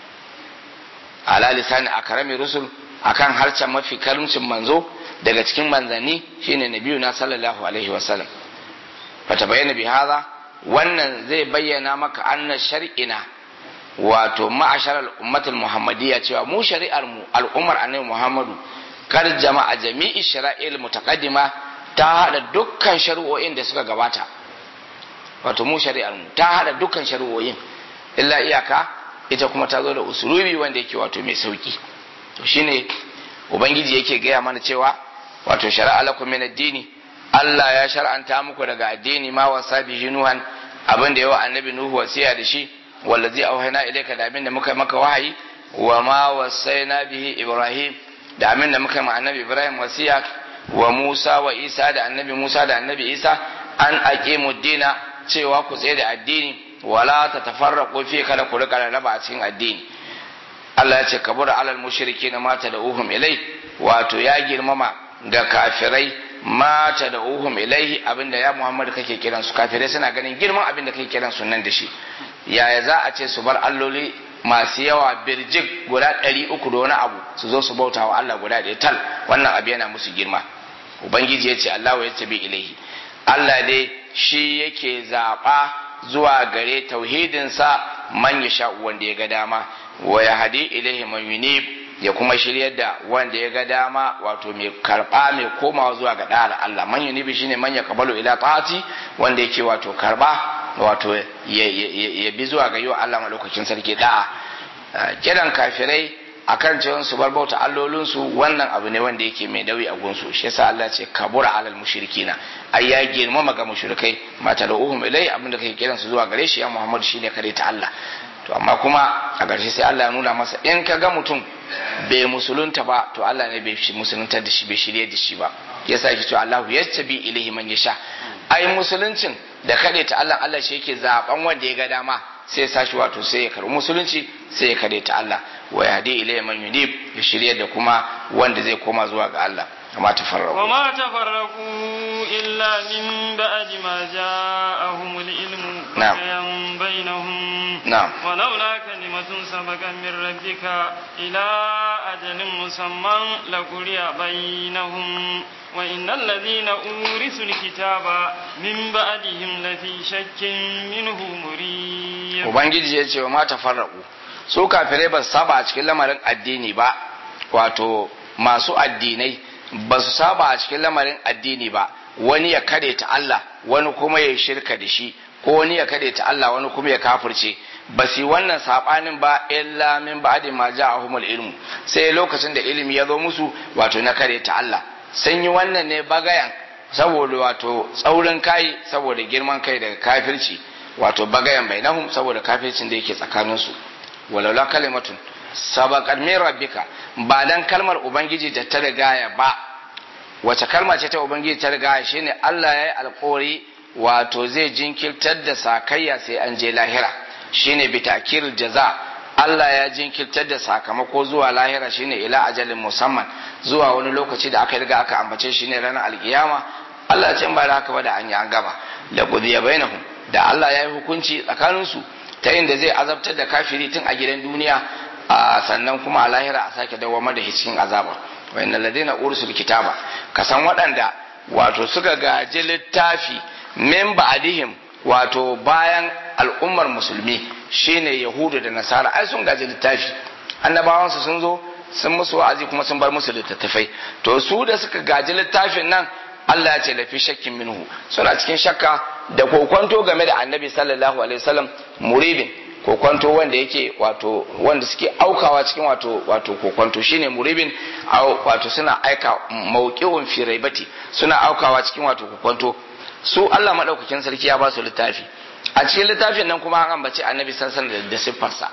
ala lisani akrami rusul akan harshen mafi karimcin manzo daga cikin manzanni shine nabiyu na sallallahu alaihi wasallam fata bayyana bi hadha wannan zai bayyana maka anna shar'ina wato ma'ashar al'ummatul muhammadiyya cewa mu shari'ar mu al'ummar annabi muhammadu kar jama'a jami'i shara'il mutaqaddima ta hada dukkan shari'o'in da suka gabata wato mu shari'ar mu ta hada dukkan shari'o'in illa iyaka ita kuma ta zo da usulubi wanda yake wato mai sauki to shine ubangiji yake gaya mana cewa wato shari'a lakum min ad-dini Allah ya shar'anta muku daga addini ma wasa bihi nuhan abin da yawa annabi nuhu wasiya da shi wallazi auhayna ilayka da abin da muka maka wahayi wa ma wasaina bihi ibrahim da abin da muka ma annabi ibrahim wasiya wa Musa wa Isa da annabi Musa da annabi Isa an aqimu dina cewa ku tsaye da addini wala tatafarraqu fi kada ku rika raba a cikin addini Allah ya ce kabura alal mushrikin mata da uhum ilai wato ya girmama ga kafirai mata da uhum ilaihi abinda ya Muhammad kake kiran su kafirai suna ganin girman abinda kake kiran su nan da shi yaya za a ce su bar alloli masu yawa birjik guda ɗari uku da wani abu su zo su bauta wa Allah guda ɗaya tal wannan abu yana musu girma ubangiji ya ce Allah ya tabi ilaihi Allah dai shi yake zaɓa zuwa gare tauhidinsa man ya sha wanda ya ga dama wa ya hadi ilaihi man yunib ya kuma shiryar da wanda ya ga dama wato mai karba mai komawa zuwa ga da'ar Allah man yunib shine man ya kabalu ila ta'ati wanda yake wato karba wato ya bi zuwa ga yiwa Allah malaukakin sarki da'a kiran kafirai akan cewa su bar bauta allolinsu wannan abu ne wanda yake mai dawi a gunsu shi yasa Allah ce kabura alal mushrikina ai ya girmama ga mushrikai mata da uhum ilai abinda kake kiran su zuwa gare shi ya Muhammad shine kare ta Allah to amma kuma a ƙarshe sai Allah ya nuna masa in ka ga mutum bai musulunta ba to Allah ne bai musulunta da shi bai shirye da shi ba yasa yake cewa Allahu yastabi ilaihi man yasha ai musuluncin da kare ta Allah Allah shi yake zaben wanda ya ga dama sai ya sashi wato sai ya karbi musulunci sai ya kare ta Allah wa yahdi ilayhi man yunib ya shirye da kuma wanda zai koma zuwa ga Allah amma tafarraqu wa ma tafarraqu illa min ba'di ma ja'ahumul ilmu bayan bainahum na'am wa laula kalimatun sabaqat min rabbika ila ajalin musamman laquliya bainahum wa innal ladhina urisul kitaba min ba'dihim lafi shakkin minhu murib ubangiji ya ce wa ma tafarraqu su kafirai ba su saba a cikin lamarin addini ba wato masu addinai ba su saba a cikin lamarin addini ba wani ya kade ta Allah wani kuma ya shirka da shi ko wani ya kade ta Allah wani kuma ya kafirce ba su yi wannan sabanin ba illa min ba'di ma ja'ahumul ilmu sai lokacin da ilimi ya zo musu wato na kade ta Allah sun yi wannan ne bagayan saboda wato tsaurin kai saboda girman kai daga kafirci wato bagayan bainahum saboda kafircin da yake tsakaninsu walaula kalimatun sabaqat min rabbika ba dan kalmar ubangiji ta ta rigaya ba wace kalma ce ta ubangiji ta rigaya shine Allah yayi alƙawari wato zai jinkirtar da sakayya sai an je lahira shine bi ta'kiril jaza Allah ya jinkirtar da sakamako zuwa lahira shine ila ajalin musamman zuwa wani lokaci da aka riga aka ambace shi ne ranar alkiyama Allah ya ce ba da haka ba da an yi an gama la qudiya bainahum da Allah ya yi hukunci tsakaninsu ta inda zai azabtar da kafiri tun a gidan duniya a sannan kuma a lahira a sake dawamar da cikin azaba wa innal ladina ursul kitaba kasan waɗanda wato suka gaji littafi min ba'dihim wato bayan al'ummar musulmi shine yahudu da nasara ai sun gaji littafi annabawan su sun zo sun musu wa'azi kuma sun bar musu littattafai to su da suka gaji littafin nan Allah ya ce lafi shakkin minhu suna cikin shakka da kokonto game da annabi sallallahu alaihi wasallam muribin kokonto wanda yake wato wanda suke aukawa cikin wato wato kokonto shine muribin wato suna aika mauqi'un fi raibati suna aukawa cikin wato kokonto su Allah madaukakin sarki ya ba su littafi a cikin littafin nan kuma an ambace annabi sallallahu alaihi wasallam da siffarsa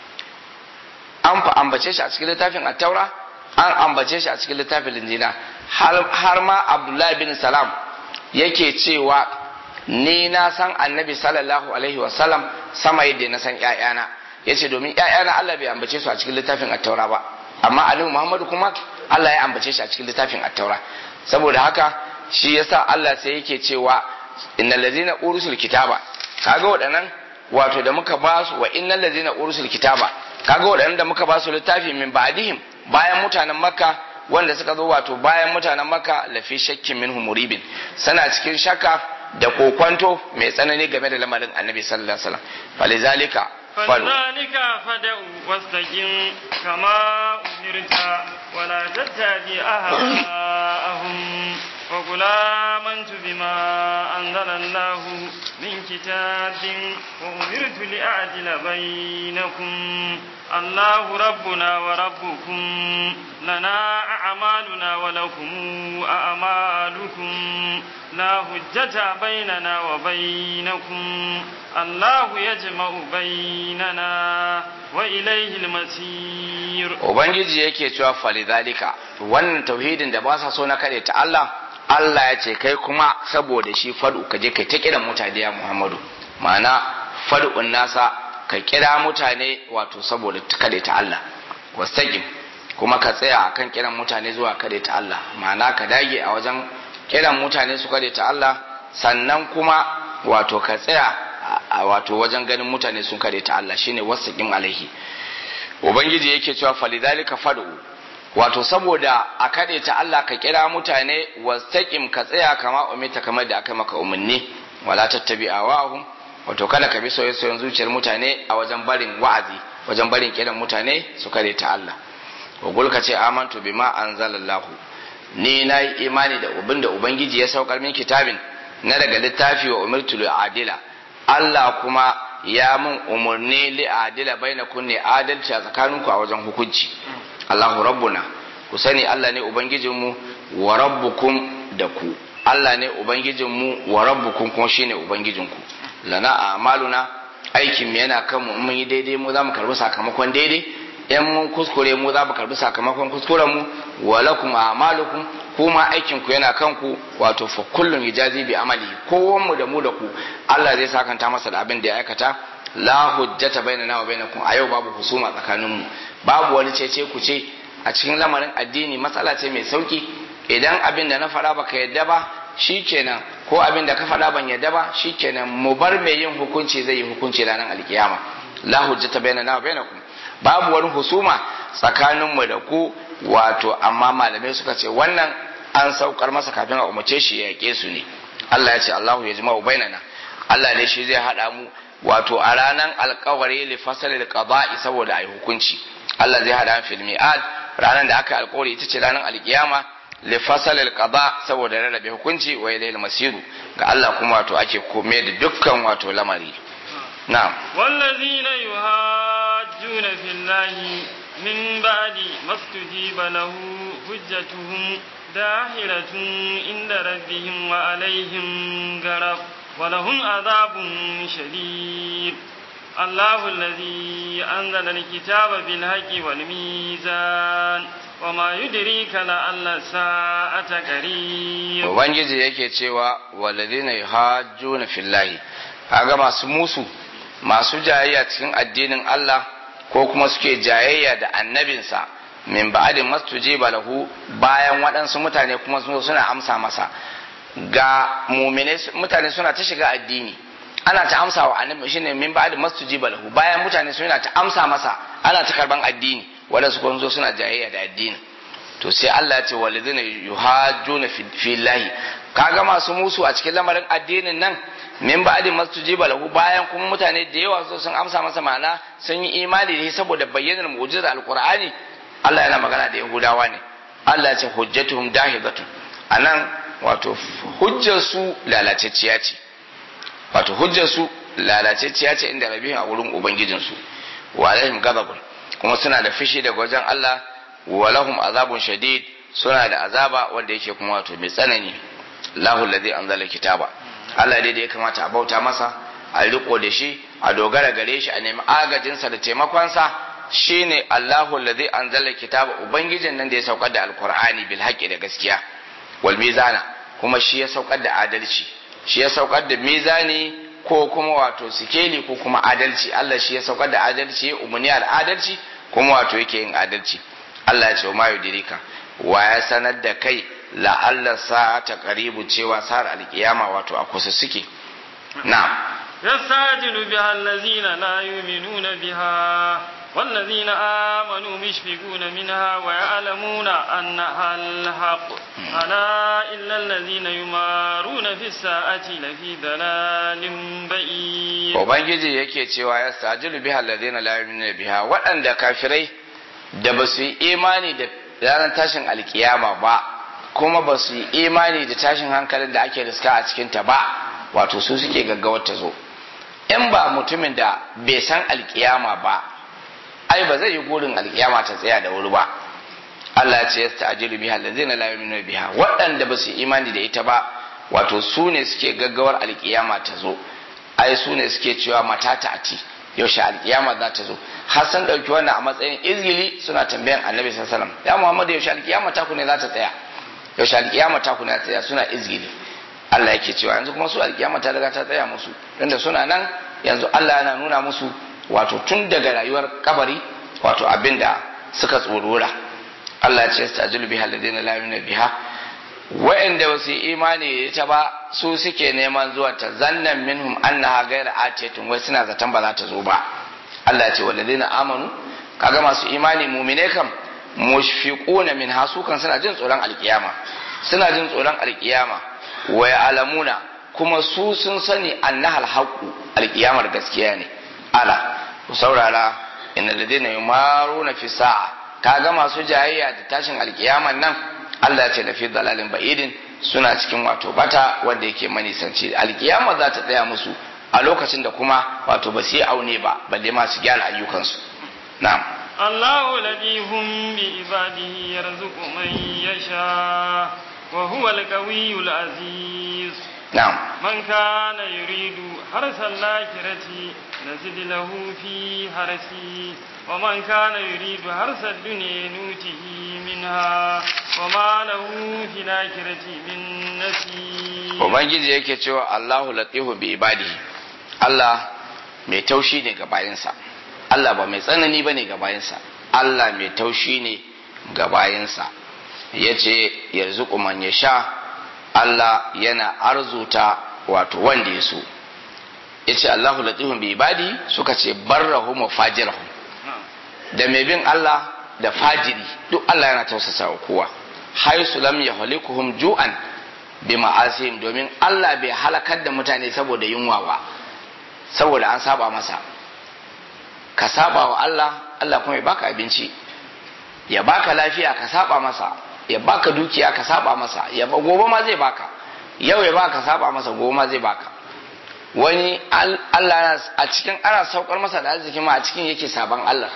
an fa ambace shi a cikin littafin at-taura an ambace shi a cikin littafin linjila har ma Abdullahi bin Salam yake cewa ni na san annabi sallallahu alaihi wasallam sama yadda na san ƴaƴana yace domin ƴaƴana Allah bai ambace su a cikin littafin at-taura ba amma annabi Muhammadu kuma Allah ya ambace shi a cikin littafin at-taura saboda haka shi yasa Allah sai yake cewa innal ladzina urusul kitaba kaga waɗannan wato da muka ba su wa innal ladzina urusul kitaba kaga waɗannan da muka ba su littafi min ba'dihim bayan mutanen makka wanda suka zo wato bayan mutanen makka lafi shakkin minhu muribin sana cikin shakka da kokwanto mai tsanani game da lamarin annabi sallallahu alaihi wasallam falizalika falizalika fad'u wastaqim kama umirta wala tattabi ahwaahum wa qul amantu bima anzala Allah min kitabin wa umirtu li a'dila bainakum الله ربنا وربكم لنا أعمالنا ولكم أعمالكم لا حجة بيننا وبينكم الله يجمع بيننا وإليه المصير. Ubangiji yake cewa falidhalika wannan tauhidin da ba sa so na kare ta Allah Allah ya ce kai kuma saboda shi fadu ka je kai ta kiran mutane ya Muhammadu ma'ana fad'un nasa ka kira mutane wato saboda kare ta Allah wastaqim kuma ka tsaya akan kiran mutane zuwa kare ta Allah ma'ana ka dage a wajen kiran mutane su kare ta Allah sannan kuma wato ka tsaya wato wajen ganin mutane sun kare ta Allah shine wastaqim alaihi. Ubangiji yake cewa falidhalika fad'u wato saboda a kade ta Allah ka kira mutane wastaqim ka tsaya kama umita kamar da aka maka umarni wala tattabi'awahum wato kada ka bi soyayyen zuciyar mutane a wajen barin wa'azi wajen barin kiran mutane su kare ta Allah wa gulka ce amantu bima anzalallahu ni nayi imani da abinda ubangiji ya saukar min kitabin na daga littafi wa umirtu li adila Allah kuma ya mun umurni li adila bainakum ne adalci a tsakaninku a wajen hukunci Allahu rabbuna ku sani Allah ne ubangijinmu wa rabbukum da ku Allah ne ubangijinmu wa rabbukum kuma shine ubangijinku lana a'maluna aikin mu yana kan mu mun yi daidai mu za mu karbi sakamakon daidai in mun kuskure mu za mu karbi sakamakon kuskuren mu wa lakum a'malukum kuma aikin ku yana kan ku wato fa kullun yajazi bi amali kowan mu da mu da ku Allah zai sakanta masa da abin da ya aikata la hujjata bainana wa bainakum a yau babu husuma tsakanin mu babu wani cece ku ce a cikin lamarin addini matsala ce mai sauki idan abin da na faɗa baka yadda ba shikenan ko abin da ka faɗa ban yadda ba shikenan mu bar mai yin hukunci zai yi hukunci ranar alkiyama la hujjata bainana wa bainakum babu wani husuma tsakanin mu da ku wato amma malamai suka ce wannan an saukar masa kafin a umarce shi ya yake su ne Allah ya ce Allahu yajma'u bainana Allah ne shi zai hada mu wato a ranar alkawari li fasalil qada'i saboda ai hukunci Allah zai hada fil mi'ad ranar da aka alkawari ita ce ranar alkiyama li fasalil qada saboda rarrabe hukunci wa ilayil masiru ga Allah kuma wato ake kome da dukkan wato lamari na'am wallazina yuhajjuna fillahi min ba'di mastujiba lahu hujjatuhum dahiratun inda rabbihim wa alaihim garab ولهم عذاب شديد الله الذي أنزل الكتاب بالحق والميزان وما يدريك لعل الساعة قريب ubangiji yake cewa walladhina yuhajjuna fillahi kaga masu musu masu jayayya cikin addinin Allah ko kuma suke jayayya da annabinsa min ba'din mastujiba lahu bayan waɗansu mutane kuma suna amsa masa ga mumine mutane suna ta shiga addini ana ta amsa wa annabi shine min ba'd mastujiba lahu bayan mutane suna ta amsa masa ana ta karban addini wanda su kunzo suna jayayya da addini to sai Allah ya ce walidina yuhajjuna fi llahi kaga masu musu a cikin lamarin addinin nan min ba'd mastujiba lahu bayan kuma mutane da yawa sun amsa masa ma'ana sun yi imani da shi saboda bayyanar mu'jizar alqur'ani Allah yana magana da yahudawa ne Allah ya ce hujjatuhum dahidatun anan wato hujjarsu lalacecciya ce wato hujjarsu lalacecciya ce inda rabihin a wurin ubangijinsu wa alaihim ghadabun kuma suna da fishi daga wajen Allah wa lahum azabun shadid suna da azaba wanda yake kuma wato mai tsanani Allahu allazi anzala kitaba Allah dai da ya kamata a bauta masa a riko da shi a dogara gare shi a nemi agajinsa da taimakonsa shine Allahu allazi anzala kitaba ubangijin nan da ya saukar da alqur'ani bil haqqi da gaskiya wal mizana kuma shi ya saukar da adalci shi ya saukar da mizani ko kuma wato sikeli ko kuma adalci Allah shi ya saukar da adalci umarni al adalci kuma wato yake yin adalci Allah ya ce ma yudirika wa ya sanar da kai la Allah sa'ata qaribu cewa sar alkiyama wato a kusa suke na'am yastajilu biha allazina la yu'minuna biha والذين آمنوا مشفقون منها ويعلمون أنها الحق ألا إلا الذين يمارون في الساعة لفي ضلال بعيد وبنجي yake cewa yastajilu biha alladhina la yu'minuna biha waɗanda kafirai da ba su yi imani da ranar tashin alkiyama ba kuma ba su yi imani da tashin hankalin da ake riska a cikin ta ba wato su suke gaggawar ta zo in ba mutumin da bai san alkiyama ba ai ba zai yi gurin alkiyama ta tsaya da wuri ba Allah ya ce yasta'jilu biha allazina la yu'minuna biha waɗanda ba su imani da ita ba wato su ne suke gaggawar alkiyama ta zo ai su ne suke cewa mata ta ati yaushe alkiyama za ta zo har san dauki wannan a matsayin izgili suna tambayan annabi sallallahu alaihi wasallam ya Muhammadu yaushe alkiyama ta ku ne za ta tsaya yaushe alkiyama ta ku ne za ta tsaya suna izgili Allah yake cewa yanzu kuma su alkiyama ta riga ta tsaya musu tunda suna nan yanzu Allah yana nuna musu wato tun daga rayuwar kabari wato abinda suka tsorora Allah ya ce stajilu biha alladhina la yu'minu biha wa'anda ba su imani ita ba su suke neman zuwa ta zannan minhum annaha ghayra atiyatun wai suna zaton ba za ta zo ba Allah ya ce walladhina amanu kaga masu imani mu'mine kam mushfiquna min hasukan suna jin tsoron alkiyama suna jin tsoron alkiyama wa ya'lamuna kuma su sun sani annahal haqqu alkiyamar gaskiya ne ala ku saurara innal ladina yumaruna fi sa'a kaga masu jayayya da tashin alkiyaman nan Allah ya ce da fi dalalin ba'idin suna cikin wato bata wanda yake manisanci alkiyama za ta tsaya musu a lokacin da kuma wato ba su yi aune ba balle ma su gyara ayyukansu na'am Allahu ladihum bi ibadihi yarzuqu man yasha wa huwa al-qawiyyul aziz na'am man kana yuridu harsal lakirati nazid lahu fi harsi wa man kana yuridu harsad dunya nutihi minha wa ma lahu fi lakirati min nasib ubangiji yake cewa Allahu latifu bi ibadihi Allah mai taushi ne ga bayinsa Allah ba mai tsanani bane ga bayinsa Allah mai taushi ne ga bayinsa yace yarzuqu man yasha Allah yana arzuta wato wanda ya so yace Allahu latifun bi ibadi suka ce barrahum wa fajirahum da mai bin Allah da fajiri duk Allah yana tausasa wa kowa haisu lam yahlikuhum ju'an bi ma'asihim domin Allah bai halakar da mutane saboda yunwa ba saboda an saba masa ka saba wa Allah Allah kuma ya baka abinci ya baka lafiya ka saba masa ya baka dukiya ka saba masa ya ba gobe ma zai baka yau ya baka saba masa gobe ma zai baka wani Allah a cikin ana saukar masa da arziki ma a cikin yake saban Allah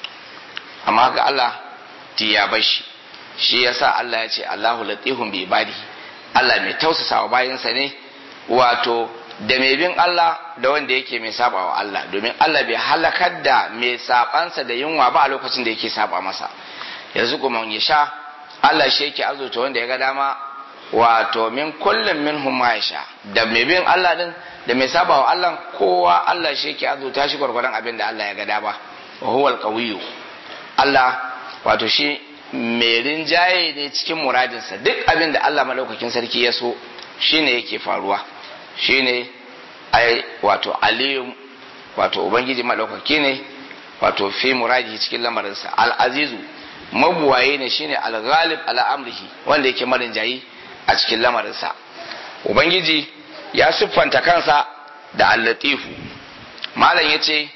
amma ga Allah ti ya bashi shi yasa Allah ya ce Allahu latifun bi ibadi Allah mai tausasa wa bayinsa ne wato da mai bin Allah da wanda yake mai saba wa Allah domin Allah bai halakar da mai sabansa da yunwa ba a lokacin da yake saba masa yanzu kuma ya sha Allah shi yake azurta wanda ya ga dama wato min kullum minhum ma yasha da mai bin Allah din da mai saba wa Allah kowa Allah shi yake azurta shi gwargwadon abin da Allah ya ga dama wa huwal qawiyyu Allah wato shi mai rinjaye ne cikin muradinsa duk abin da Allah madaukakin sarki ya so shine yake faruwa shine ai wato aliyu wato ubangiji madaukaki ne wato fi muradi cikin lamarinsa al-azizu mabuwaye ne shine al-ghalib ala amrihi wanda yake marin jayi a cikin lamarinsa ubangiji ya siffanta kansa da al-latifu malam yace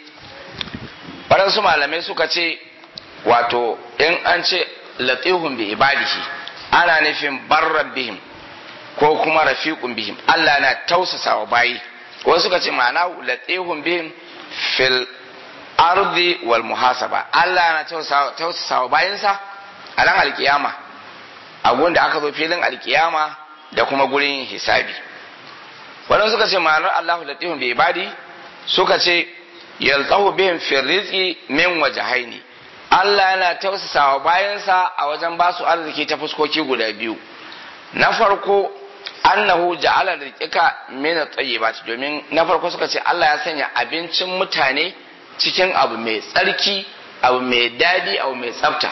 waɗansu malamai suka ce wato in an ce latifun bi ibadihi ana nufin barran bihim ko kuma rafiqun bihim Allah na tausasa wa bayi wasu suka ce ma'ana latifun bihim fil ardi wal muhasaba Allah na tausasa wa bayinsa a ran alkiyama a gunda aka zo filin alkiyama da kuma gurin hisabi wannan suka ce ma'anar Allahu latifun bi ibadi suka ce yaltahu bihim fil rizqi min wajhaini Allah yana tausasa wa bayansa a wajen basu arziki ta fuskoki guda biyu na farko annahu ja'ala rizqika min at-tayyibat domin na farko suka ce Allah ya sanya abincin mutane cikin abu mai tsarki abu mai dadi abu mai tsafta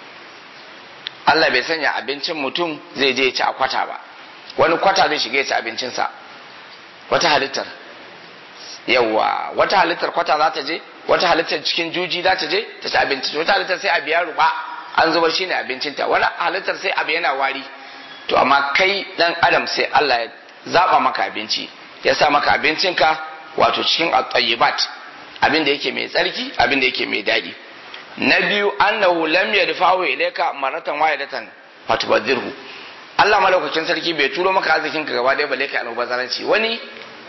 Allah bai sanya abincin mutum zai je ya ci a kwata ba wani kwata zai shiga ya ci abincinsa wata halittar yawa wata halittar kwata za ta je wata halittar cikin juji za ta je ta ci abinci wata halittar sai abu ya ruba an zubar shine abincinta wani halittar sai abu yana wari to amma kai dan adam sai Allah ya zaba maka abinci ya sa maka abincinka wato cikin at-tayyibat abin da yake mai tsarki abin da yake mai daɗi na biyu annahu lam yadfa'u ilayka maratan wahidatan fatubadhirhu Allah malaukakin sarki bai turo maka arzikin ka gaba ɗaya balle kai almubazzaranci wani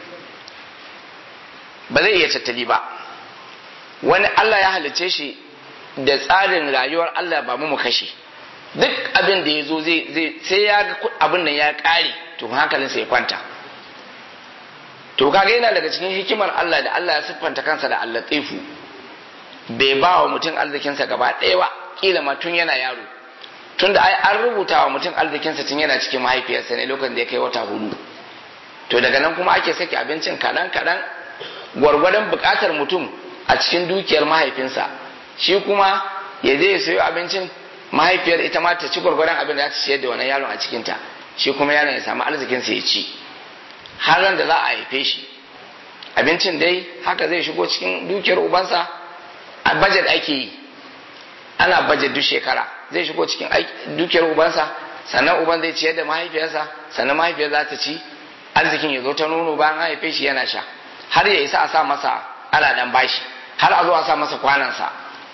ba zai iya tattali ba wani Allah ya halice shi da tsarin rayuwar Allah ba mu mu kashe duk abin da ya zo zai sai ya ga abin nan ya ƙare to hankalinsa ya kwanta to kaga yana daga cikin hikimar Allah da Allah ya siffanta kansa da al-latifu bai ba wa mutum arzikinsa gaba ɗaya ba kila ma tun yana yaro tunda ai an rubuta wa mutum arzikinsa tun yana cikin mahaifiyarsa ne lokacin da ya kai wata hudu to daga nan kuma ake saki abincin kaɗan kaɗan gwargwadon buƙatar mutum a cikin dukiyar mahaifinsa shi kuma ya je ya sayo abincin mahaifiyar ita ma ta ci gwargwadon abin da za ta ciyar da wannan yaron a cikinta shi kuma yaron ya samu arzikinsa ya ci har ran da za a haife shi abincin dai haka zai shigo cikin dukiyar ubansa a budget ake yi ana budget duk shekara zai shigo cikin dukiyar ubansa sannan uban zai ciyar da mahaifiyarsa sannan mahaifiyar za ta ci arzikin ya zo ta nono bayan haife shi yana sha har ya isa a sa masa ana dan bashi har a zo a sa masa kwanansa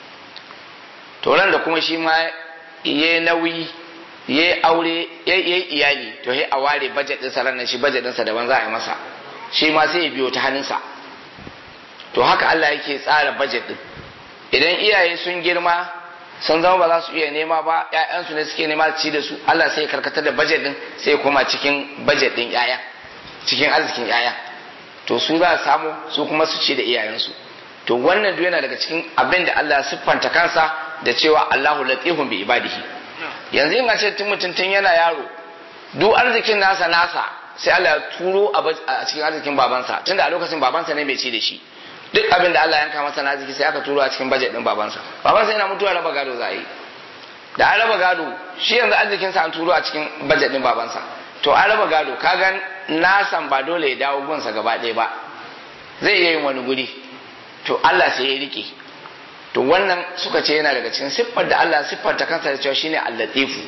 to ran da kuma shi ma ya nauyi ya aure ya yi iyali to sai a ware budget ɗinsa ran shi budget ɗinsa daban za a yi masa shi ma sai ya biyo ta hannunsa to haka Allah yake tsara budget ɗin idan iyaye sun girma sun zama ba za su iya nema ba ƴaƴansu ne suke nema ci da su Allah sai ya karkatar da budget ɗin sai ya koma cikin budget ɗin ƴaƴa cikin arzikin ƴaƴa to su za su samu su kuma su ci da iyayensu to wannan duk yana daga cikin abin da Allah ya siffanta kansa da cewa Allahu latifun bi ibadihi yanzu in a ce tun mutum tun yana yaro duk arzikin nasa nasa sai Allah ya turo a cikin arzikin babansa tunda a lokacin babansa ne mai ci da shi duk abin da Allah ya yanka masa na arziki sai aka turo a cikin budget din babansa babansa yana mutuwa raba gado za yi da an raba gado shi yanzu arzikinsa an turo a cikin budget din babansa to an raba gado kaga nasan ba dole ya dawo gunsa gaba ɗaya ba zai iya yin wani guri to Allah sai ya rike to wannan suka ce yana daga cikin siffar da Allah siffarta kansa da cewa shine al-latifu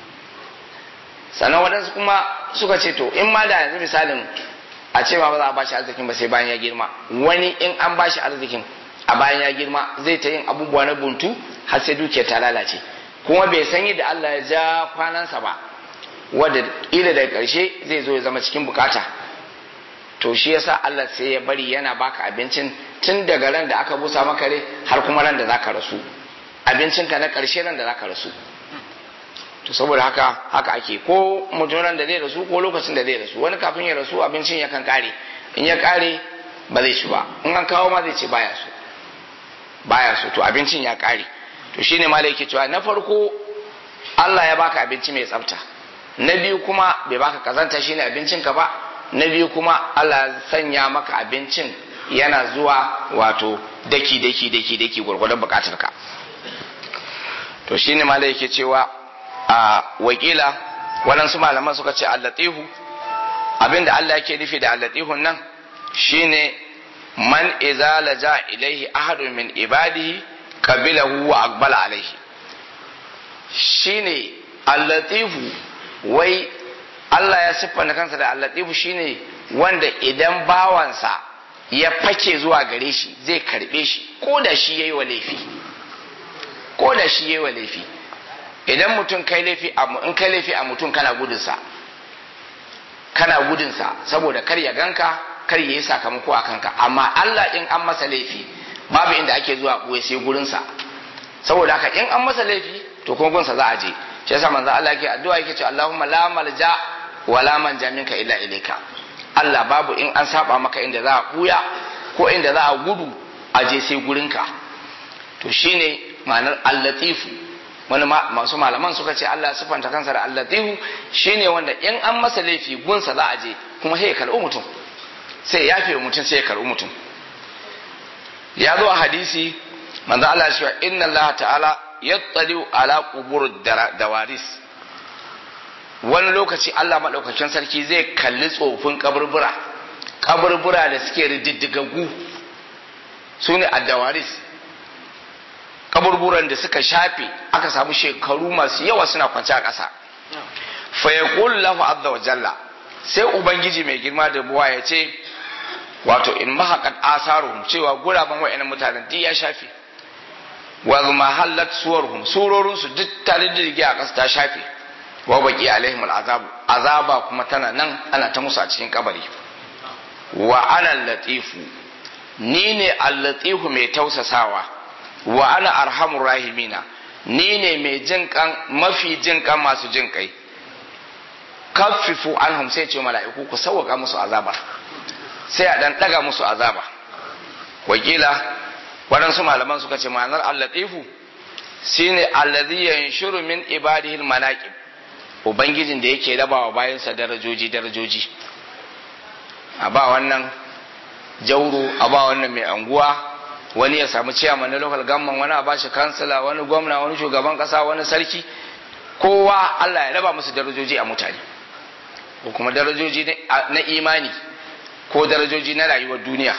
sannan wadansu kuma suka ce to in ma da yanzu misalin a ce ma ba za a bashi arzikin ba sai bayan ya girma wani in an bashi arzikin a bayan ya girma zai ta yin abubuwa na buntu har sai dukiyar ta lalace kuma bai san yadda Allah ya ja kwanansa ba wanda ila daga karshe zai zo ya zama cikin bukata to shi yasa Allah sai ya bari yana baka abincin tun daga ran da aka busa maka rai har kuma ran da zaka rasu abincinka na karshe ran da zaka rasu to saboda haka haka ake ko mutum ran da zai rasu ko lokacin da zai rasu wani kafin ya rasu abincin yakan kare in ya kare ba zai ci ba in an kawo ma zai ce baya so baya so to abincin ya kare to shine malai yake cewa na farko Allah ya baka abinci mai tsafta na biyu kuma bai baka kazanta shine abincin ka ba na biyu kuma Allah sanya maka abincin yana zuwa wato daki daki daki daki gwargwadon bukatar ka to shine malai yake cewa a wakila waɗansu malaman suka ce allatihu abinda Allah yake nufi da allatihun nan shine man iza laja ilaihi ahadun min ibadihi qabilahu wa aqbala alaihi shine allatifu wai Allah ya siffanta kansa da allatifu shine wanda idan bawansa ya fake zuwa gare shi zai karbe shi ko da shi yayi wa laifi ko da shi yayi wa laifi idan mutum kai laifi in kai laifi a mutum kana gudunsa kana gudunsa saboda kar ya ganka kar ya yi sakamako a kanka amma Allah in an masa laifi babu inda ake zuwa ɓoye sai gurinsa saboda haka in an masa laifi to kuma gunsa za a je shi yasa manzo Allah yake addu'a yake cewa Allahumma la malja wa la manja minka illa ilayka Allah babu in an saba maka inda za a buya ko inda za a gudu a je sai gurinka to shine ma'anar al-latifu wani masu malaman suka ce Allah sifanta kansa da allatihu shine wanda in an masa laifi gunsa za a je kuma sai ya karɓi mutum sai ya fi mutum sai ya karɓi mutum ya zo a hadisi manzo Allah ya ce inna Allah ta'ala yattali'u ala qubur dawaris wani lokaci Allah madaukakin sarki zai kalli tsofin kaburbura kaburbura da suke rididdigaggu sune ad-dawaris kaburburan da suka shafe aka samu shekaru masu yawa suna kwance a ƙasa fa yaqul lahu azza wa jalla sai ubangiji mai girma da buwa ya ce wato in mahaqat asaruhum cewa guraben wayannan mutanen duk ya shafe wa mahallat suwarhum surorin su duk tare da rige a ƙasa ta shafe wa baqi alaihim al'azab azaba kuma tana nan ana ta musu a cikin kabari wa ana latifu ni ne al-latifu mai tausasawa wa ana arhamur rahimina ni ne mai jin kan mafi jin kan masu jin kai, kaffifu anhum sai ce mala'iku ku sauwaka musu azabar, sai a dan daga musu azaba. Wakila waɗansu malaman suka ce ma'anar al-latifu shine allazi yanshuru min ibadihi al-manaqib, ubangijin da yake rabawa bayansa darajoji darajoji, a ba wannan jauro, a ba wannan mai anguwa, wani ya samu ciyaman na local government, wani a bashi kansila, wani gwamna, wani shugaban kasa, wani sarki, kowa Allah ya raba musu darajoji a mutane, ko kuma darajoji na imani ko darajoji na rayuwar duniya.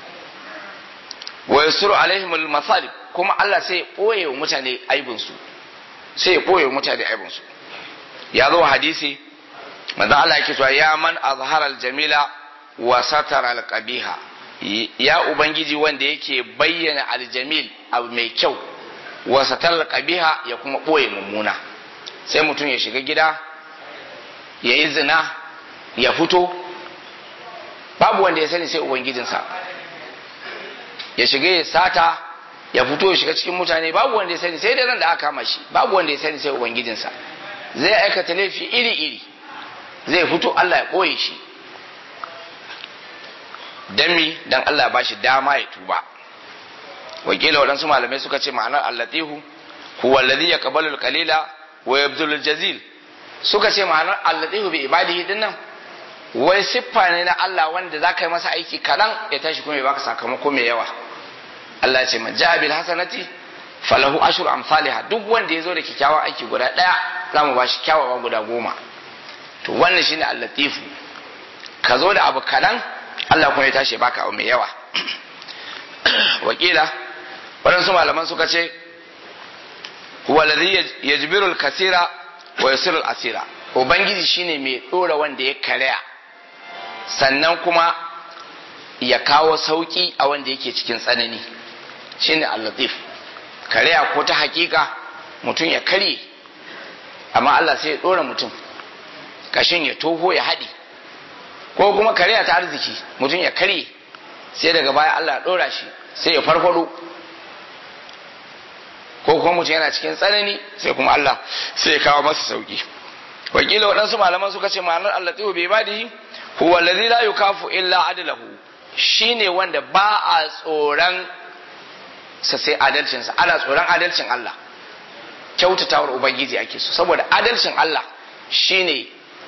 Wa yusuru alaihimul masalib, kuma Allah sai ya ɓoye wa mutane aibinsu, sai ya ɓoye wa mutane aibinsu. Ya zo hadisi manzo Allah yake cewa ya man azhara aljamila wa satara alqabiha, ya ubangiji wanda yake bayyana aljamil abu mai kyau, wa satara alqabiha ya kuma ɓoye mummuna. Sai mutum ya shiga gida ya yi zina ya fito, babu wanda ya sani sai ubangijinsa. Ya shiga ya sata ya fito ya shiga cikin mutane, babu wanda ya sani sai da ran da aka kama shi, babu wanda ya sani sai ubangijinsa. Zai aikata laifi iri iri, zai fito Allah ya ɓoye shi, dan mi dan Allah ya bashi dama ya tuba. Wakila waɗansu malamai suka ce ma'anar allatihu huwa alladhi yaqbalu al-qalila wa yabdulu al-jazil, suka ce ma'anar allatihu bi ibadihi dinnan wai siffa ne na Allah wanda za ka yi masa aiki kaɗan ya tashi kuma ya baka sakamako mai yawa. Allah ce man ja'a bil hasanati falahu ashru amsalha, duk wanda ya zo da kyakkyawan aiki guda ɗaya za mu bashi kyawawa guda goma. To wannan shine al-latifu, ka zo da abu kaɗan Allah kuma ya tashi ya baka abu mai yawa. Wakila waɗansu malaman suka ce huwa alladhi yajbiru al-kasira wa yasiru al-asira, ubangiji shine mai dora wanda ya karya sannan kuma ya kawo sauki a wanda yake cikin tsanani, shine al-latif. Karya ko ta hakika mutum ya karye, amma Allah sai ya dora mutum kashin ya toho ya haɗi, ko kuma karya ta arziki mutum ya karye sai daga baya Allah ya dora shi sai ya farfado, ko kuma mutum yana cikin tsanani sai kuma Allah sai ya kawo masa sauki. Wakila waɗansu malaman suka ce ma'anar allatifu bi ibadihi huwa alladhi la yukafu illa adlahu, shine wanda ba a tsoron sa sai adalcin sa, ana tsoron adalcin Allah, kyautatawar ubangiji ake so, saboda adalcin Allah shine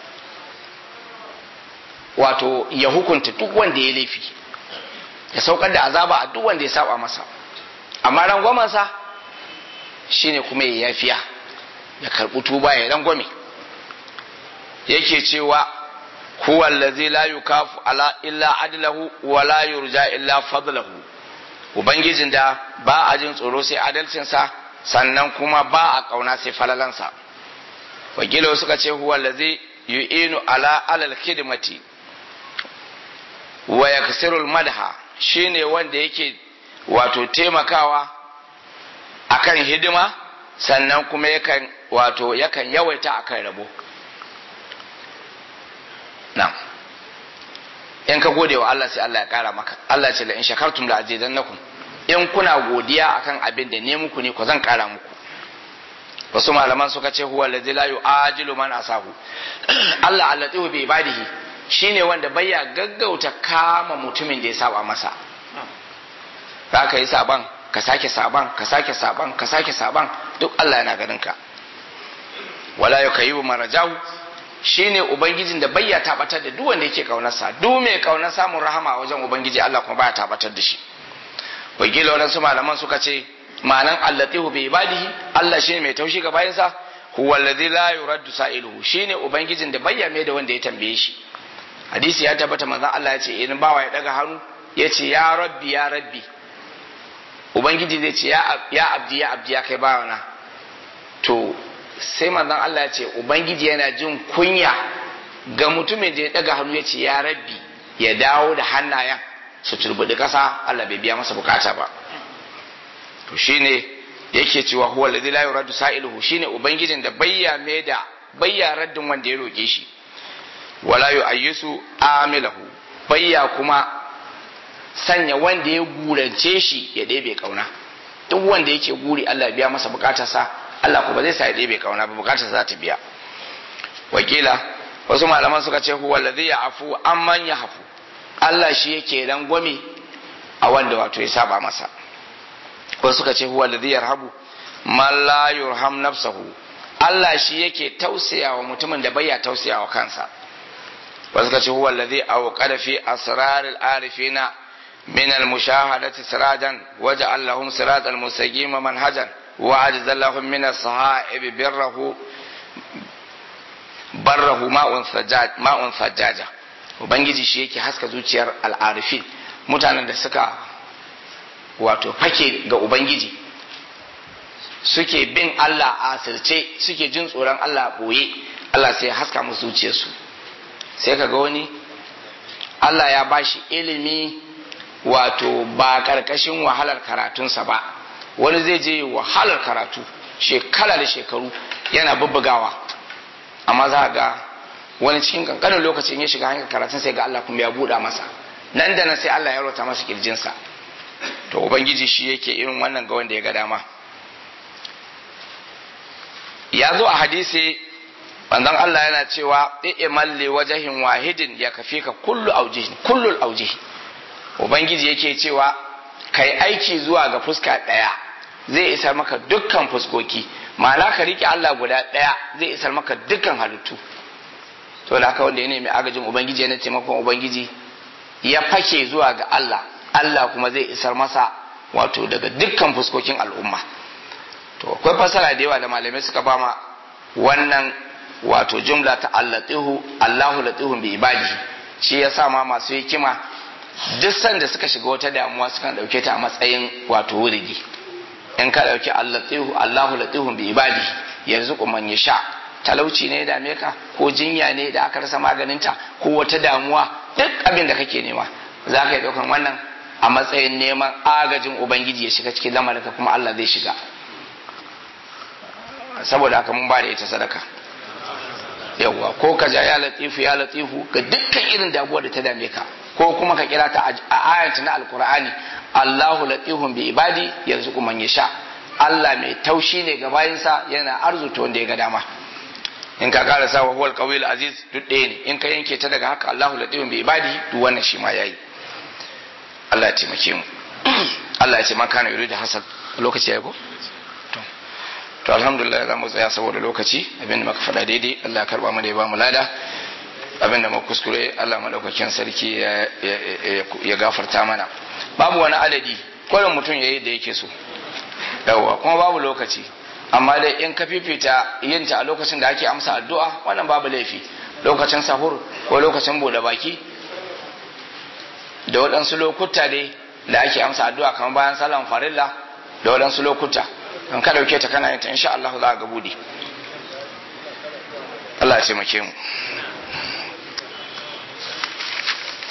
wato ya hukunta duk wanda ya laifi, ya saukar da azaba a duk wanda ya saba masa, amma rangwamen sa shine kuma ya yafiya, ya karɓi tuba, ya rangwame. Yake cewa huwa allazi la yukafu ala illa adlahu wa la yurja illa fadlahu, ubangijin da ba a jin tsoro sai adalcinsa, sannan kuma ba a kauna sai falalansa. Wakilo suka ce huwa allazi yu'inu ala alal khidmati wa yaksiru al madha, shine wanda yake wato taimakawa akan hidima sannan kuma yakan wato yakan yawaita akan rabo. Na'am, in ka gode wa Allah sai Allah ya kara maka. Allah ce la in shakartum la azidannakum, in kuna godiya akan abin da ne muku ne ko zan kara muku. Wasu malaman suka ce huwa allazi la yu'ajilu man asahu, Allah allatihu bi ibadihi shine wanda baya gaggauta kama mutumin da ya saba masa. Za ka yi saban ka sake saban ka sake saban ka sake saban, duk Allah yana ganin ka. Wala yukayibu marajahu, shine ubangijin da bai ya tabatar da duk wanda yake kaunarsa, duk mai kaunar samun rahama wajen ubangiji Allah kuma baya tabatar da shi. Wakila wadansu malaman suka ce ma'anan allatihu bi ibadihi, Allah shine mai taushi ga bayansa, huwa alladhi la yuraddu sa'iluhu, shine ubangijin da bai ya mai da wanda ya tambaye shi. Hadisi ya tabbata manzon Allah ya ce in bawa ya daga hannu ya ce ya rabbi ya rabbi, ubangiji zai ce ya abdi ya abdi ya kai bawana. To sai manzon Allah ya ce ubangiji yana jin kunya ga mutumin da ya daga hannu ya ce ya rabbi, ya dawo da hannayen su turbudi kasa, Allah bai biya masa bukata ba. To shine yake cewa huwa alladhi la yuraddu sa'iluhu, shine ubangijin da bayya mai da bayya raddin wanda ya roke shi, wala yu'ayyisu amilahu, bayya kuma sanya wanda ya gurance shi ya ɗebe kauna. Duk wanda yake guri Allah ya biya masa bukatarsa, Allah kuma zai sa ya ɗebe kauna ba, bukatarsa za ta biya. Wakila wasu malaman suka ce huwa alladhi ya'fu amman yahfu, Allah shi yake rangwame a wanda wato ya saba masa. Wasu suka ce huwa alladhi yarhabu man la yurham nafsahu, Allah shi yake tausayawa mutumin da baya tausayawa kansa. Wasu suka ce huwa alladhi awqada fi asrar al-arifina min al-mushahadati sirajan waja'al lahum siratal mustaqima manhajan wa ajzalahum min as-saha'ib birrahu barrahu ma'un sajjaj ma'un sajjaja. Ubangiji shi yake haska zuciyar al-arifin, mutanen da suka wato fake ga Ubangiji, suke bin Allah a asirce, suke jin tsoron Allah a ɓoye, Allah sai ya haska musu zuciyarsu. Sai ka ga wani Allah ya bashi ilimi wato ba ƙarƙashin wahalar karatunsa ba, wani zai je wahalar karatu shekara da shekaru yana bubbugawa, amma za ga wani cikin kankanin lokacin ya shiga hanyar karatun sai ga Allah kuma ya buɗa masa, nan da nan sai Allah ya rota masa kirjinsa. To Ubangiji shi yake irin wannan ga wanda ya ga dama. Ya zo a hadisi manzon Allah yana cewa i'mal li wajhin wahidin ya kafika kullu aujihin kullul aujihi. Ubangiji yake cewa kai aiki zuwa ga fuska daya zai isar maka dukkan fuskoki, ma'ana ka rike Allah guda daya zai isar maka dukkan halittu. To da haka wanda ya nemi agajin Ubangiji yana taimakon Ubangiji ya fake zuwa ga Allah, Allah kuma zai isar masa wato daga dukkan fuskokin al'umma. To akwai fasara da yawa da malamai suka bama wannan wato jumla ta allatihu Allahu latihun bi ibadihi. Shi yasa ma masu hikima duk sanda suka shiga wata damuwa sukan dauke ta a matsayin wato wurigi. In ka dauki allatihu Allahu latihun bi ibadihi yarzuqu man yasha, talauci ne da dame ka, ko jinya ne da aka rasa maganinta, ko wata damuwa, duk abin da kake nema za ka yi daukan wannan a matsayin neman agajin Ubangiji ya shiga cikin lamarinka, kuma Allah zai shiga. Saboda haka mun ba da ita sadaka. Yawwa, ko ka ja ya latifu ya latifu ga dukkan irin damuwa da ta dame ka, ko kuma ka kira ta a ayanta na alkur'ani Allahu latifun bi ibadi yarzuqu man yasha. Allah mai taushi ne ga bayinsa, yana arzuta wanda ya ga dama. In ka kara sa wa huwal qawiyul aziz duk ɗaya ne. In ka yanke ta daga haka Allahu latifun bi ibadi duk wannan shi ma yayi. Allah ya taimake mu. Allah ya ce man kana yuridu hasad. Lokaci yayi ko? To. To alhamdulillah za mu tsaya saboda lokaci, abinda muka faɗa daidai Allah ya karba mu da ya ba mu lada. Abinda muka kuskure Allah madaukakin sarki ya ya gafarta mana. Babu wani adadi, kowane mutum yayi da yake so. Yawwa, kuma babu lokaci. Amma dai in ka fifita yin ta a lokacin da ake amsa addu'a, wannan babu laifi. Lokacin sahur ko lokacin bude baki da waɗansu lokuta dai da ake amsa addu'a kamar bayan sallan farilla da waɗansu lokuta, in ka ɗauke ta kana yin ta insha Allah za ka ga buɗe. Allah ya taimake mu.